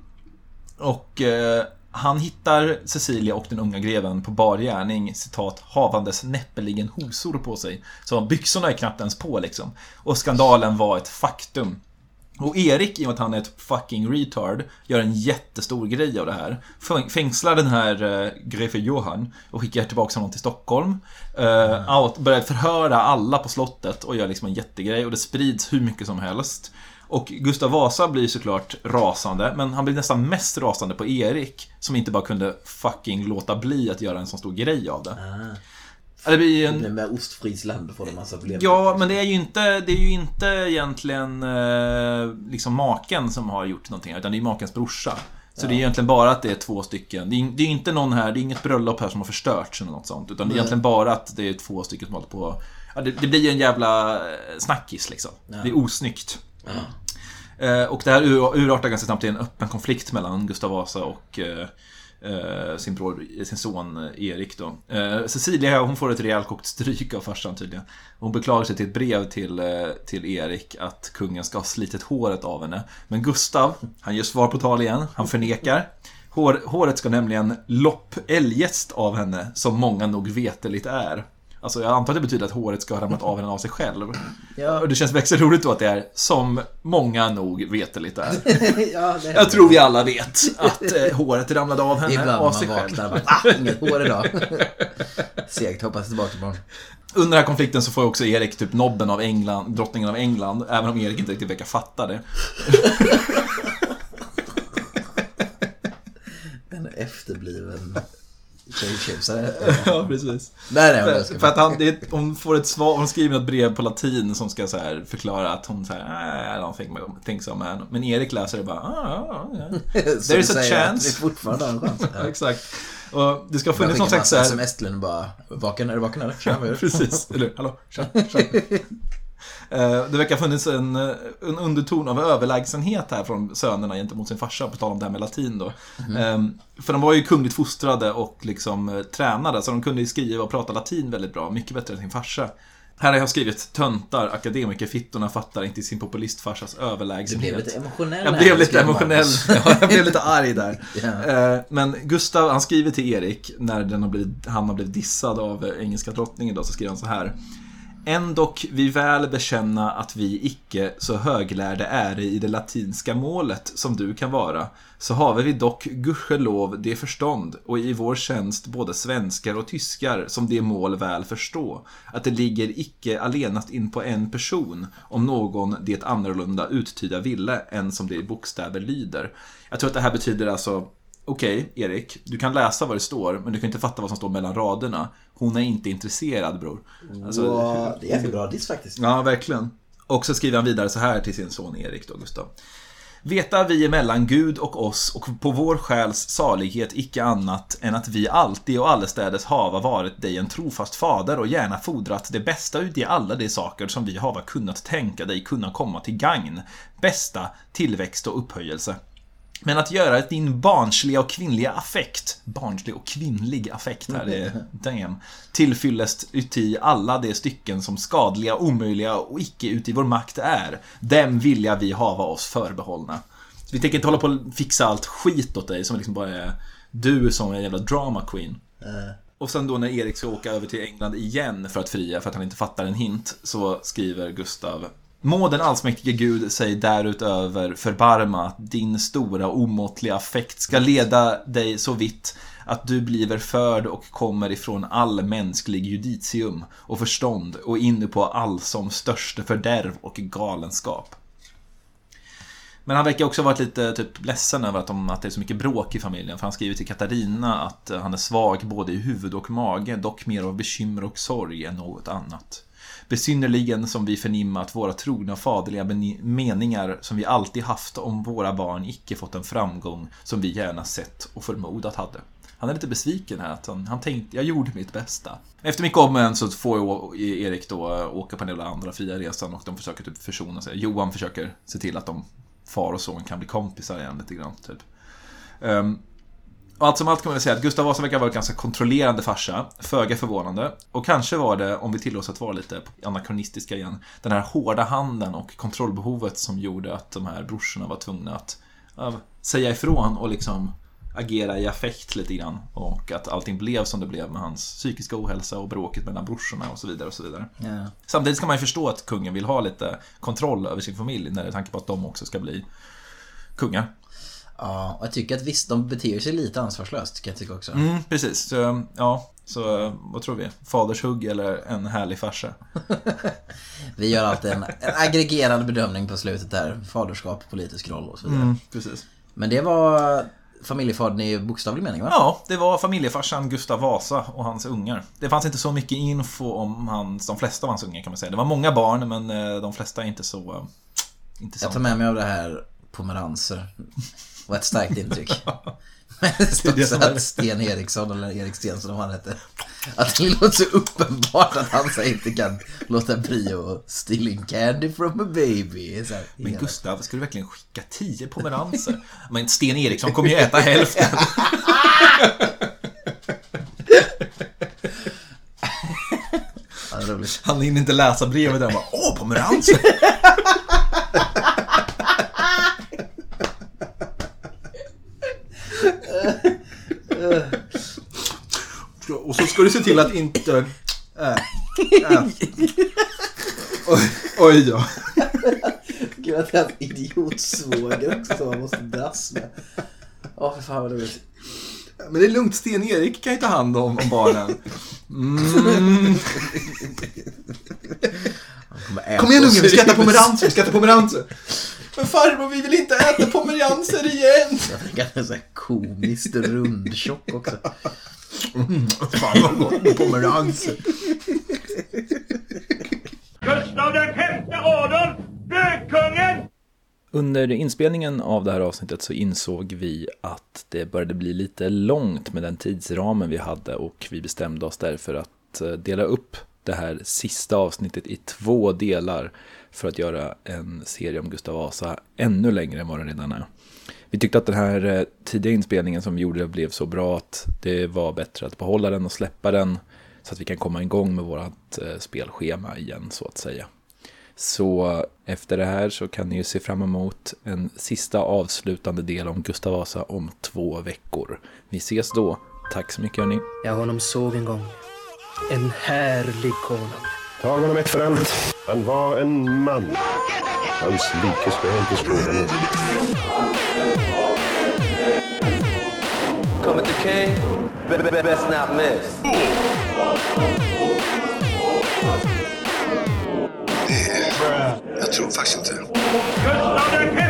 Och eh, han hittar Cecilia och den unga greven på bar gärning, citat, havandes näppeligen hosor på sig. Så byxorna är knappt ens på liksom. Och skandalen var ett faktum. Och Erik, i och med att han är ett fucking retard, gör en jättestor grej av det här. Fängslar den här uh, greve Johan och skickar tillbaka honom till Stockholm. Uh, mm. out, börjar förhöra alla på slottet och gör liksom en jättegrej. Och det sprids hur mycket som helst. Och Gustav Vasa blir såklart rasande, men han blir nästan mest rasande på Erik, som inte bara kunde fucking låta bli att göra en sån stor grej av det. Mm. Det blir en... med Ostfriesland får de massa problem. Ja, men det är ju inte det är ju inte egentligen eh, liksom maken som har gjort någonting, utan det är makens brorsa. Så ja. Det är egentligen bara att det är två stycken. Det är, det är inte någon här, det är inget bröllop här som har förstörts eller något sånt, utan det är egentligen bara att det är två stycken som håller på. Ja, det, det blir ju en jävla snackis liksom. Ja. Det är osnyggt. Ja. Eh, och det här ur, urartar ganska snabbt till en öppen konflikt mellan Gustav Vasa och eh, Uh, sin bror, sin son Erik då. Uh, Cecilia, hon får ett rejält kokt stryk av farsan tydligen. Hon beklagar sig till ett brev till, uh, till Erik att kungen ska ha slitit håret av henne. Men Gustav, han ger svar på tal igen. Han förnekar. Hår, håret ska nämligen lopp eljest av henne, som många nog veteligt är. Alltså jag antar att det betyder att håret ska ha ramlat av henne av sig själv. Ja. Och det känns växer roligt då att det är som många nog veteligt är. Ja, det jag tror vi alla vet att eh, håret ramlade av henne ibland av sig man själv. Vaknar, ah, inget hår idag. Segt, hoppas tillbaka imorgon. Under den här konflikten så får också Erik typ nobben av England, drottningen av England, även om Erik inte riktigt verkar fatta det. Den är efterbliven. Ja, precis. Nej, nej, för, för att han, det, hon får ett svar, hon skriver ett brev på latin som ska så här förklara att hon säger I don't think, think so man. Men Erik läser det bara ah, yeah. There is a chance. Det är fortfarande en chans. Ja. Exakt. Och det ska finnas någon slags så här som Estlund bara vaken är du vaken eller? Tja, vad gör du? Precis. Eller hallå. Tja, tja. Det verkar ha funnits en, en underton av överlägsenhet här från sönerna gentemot sin farsa, på tal om det här med latin då. Mm. För de var ju kungligt fostrade och liksom tränade, så de kunde skriva och prata latin väldigt bra, mycket bättre än sin farsa. Här har jag skrivit töntar, akademikerfittorna fattar inte sin populistfarsas överlägsenhet. Du blev lite emotionell. Jag blev lite emotionell. Ja, jag blev lite arg där. Yeah. Men Gustav, han skriver till Erik när den har blivit, han har blivit dissad av engelska drottningen då, så skriver han så här: Ändock vi väl bekänna att vi icke så höglärde är i det latinska målet som du kan vara, så har vi dock gudskelov det förstånd och i vår tjänst både svenskar och tyskar som det mål väl förstå, att det ligger icke allenast in på en person om någon det annorlunda uttyda ville än som det i bokstäver lyder. Jag tror att det här betyder alltså: okej, okay, Erik, du kan läsa vad det står, men du kan inte fatta vad som står mellan raderna. Hon är inte intresserad, bror. Alltså, wow, det är en bra diss faktiskt. Ja, verkligen. Och så skriver han vidare så här till sin son Erik då, Gustav. Veta vi emellan Gud och oss och på vår själs salighet icke annat än att vi alltid och allestädes hava varit dig en trofast fader och gärna fodrat det bästa ut i alla de saker som vi hava kunnat tänka dig kunna komma till gagn, bästa, tillväxt och upphöjelse. Men att göra din barnsliga och kvinnliga affekt, barnslig och kvinnlig affekt här, det är damn, tillfyllest uti alla de stycken som skadliga, omöjliga och icke uti vår makt är, dem vilja vi hava oss förbehållna. Så vi tänker inte hålla på att fixa allt skit åt dig som liksom bara är du som en jävla drama queen. Mm. Och sen då när Erik ska åka över till England igen för att fria, för att han inte fattar en hint, så skriver Gustav: Må den allsmäktige Gud sig därutöver förbarma att din stora omåttliga affekt ska leda dig så vitt att du bliver förd och kommer ifrån all mänsklig judicium och förstånd och inne på all som störste fördärv och galenskap. Men han verkar också ha varit lite typ ledsen över att, de, att det är så mycket bråk i familjen. För han skriver till Katarina att han är svag både i huvud och mage, dock mer av bekymmer och sorg än något annat. Besynnerligen som vi förnimma att våra trogna och faderliga meningar som vi alltid haft om våra barn icke fått en framgång som vi gärna sett och förmodat hade. Han är lite besviken här att han, han tänkte, jag gjorde mitt bästa. Efter mycket om en så får Erik då åka på den jävla andra fria resan och de försöker typ försona sig. Johan försöker se till att de far och son kan bli kompisar igen lite grann typ. Um, Och allt som allt kan man säga att Gustav Vasa verkar vara en ganska kontrollerande farsa, föga förvånande. Och kanske var det, om vi tillåts att vara lite anakronistiska igen, den här hårda handen och kontrollbehovet som gjorde att de här brorsorna var tvungna att uh, säga ifrån och liksom agera i affekt lite grann. Och att allting blev som det blev med hans psykiska ohälsa och bråket mellan brorsorna och så vidare och så vidare. Yeah. Samtidigt ska man ju förstå att kungen vill ha lite kontroll över sin familj när det är tanke på att de också ska bli kungar. Ja, och jag tycker att visst, de beter sig lite ansvarslöst, kan jag tycka också. Mm, precis. Så, ja, så vad tror vi? Fadershugg eller en härlig farsa? Vi gör alltid en, en aggregerad bedömning på slutet där. Faderskap, politisk roll och så vidare. Mm, precis. Men det var familjefadern i bokstavlig mening, va? Ja, det var familjefarsan Gustav Vasa och hans ungar. Det fanns inte så mycket info om hans, de flesta av hans ungar kan man säga. Det var många barn, men de flesta är inte så... Inte så. Jag tar med mig av det här pomeranser. Och ett starkt intryck. Men det står så att Sten Eriksson eller Erik Stensson, om han heter, att det låter så uppenbart att han så inte kan låta bli och stealing candy from a baby. Så här, men Gustav, ska du verkligen skicka tio pomeranser? Men Sten Eriksson kommer ju äta hälften. Ja, han hinner inte läsa brevet där och bara, åh, pomeranser! Och så ska du se till att inte äh, äh. Oj, oj ja. Gud, att jag är en idiotsvåger också som man måste dras med. Åh, för fan vad roligt. Men det är lugnt, Sten Erik kan ju ta hand om, om barnen. Mm. Kom igen unge, vi ska äta pomeranser, vi ska äta pomeranser. Men farmor, vi vill inte äta pomeranser igen. Jag tänker att det är så här komiskt rundtjock också. Mm, fan vad gott, pomeranser. Gustav den femte Adolf, bögkungen! Under inspelningen av det här avsnittet så insåg vi att det började bli lite långt med den tidsramen vi hade, och vi bestämde oss därför att dela upp det här sista avsnittet i två delar för att göra en serie om Gustav Vasa ännu längre än vad den redan är. Vi tyckte att den här tidiga inspelningen som vi gjorde blev så bra att det var bättre att behålla den och släppa den så att vi kan komma igång med vårt eh, spelschema igen så att säga. Så efter det här så kan ni ju se fram emot en sista avslutande del om Gustav Vasa om två veckor. Vi ses då. Tack så mycket hörni. Jag honom såg en gång. En härlig konung. Tag honom ett för allt. Han var en man. Hans like ska jag inte skåda nu. Coming to King, best not miss. Det, jag tror faktiskt inte. Gustav den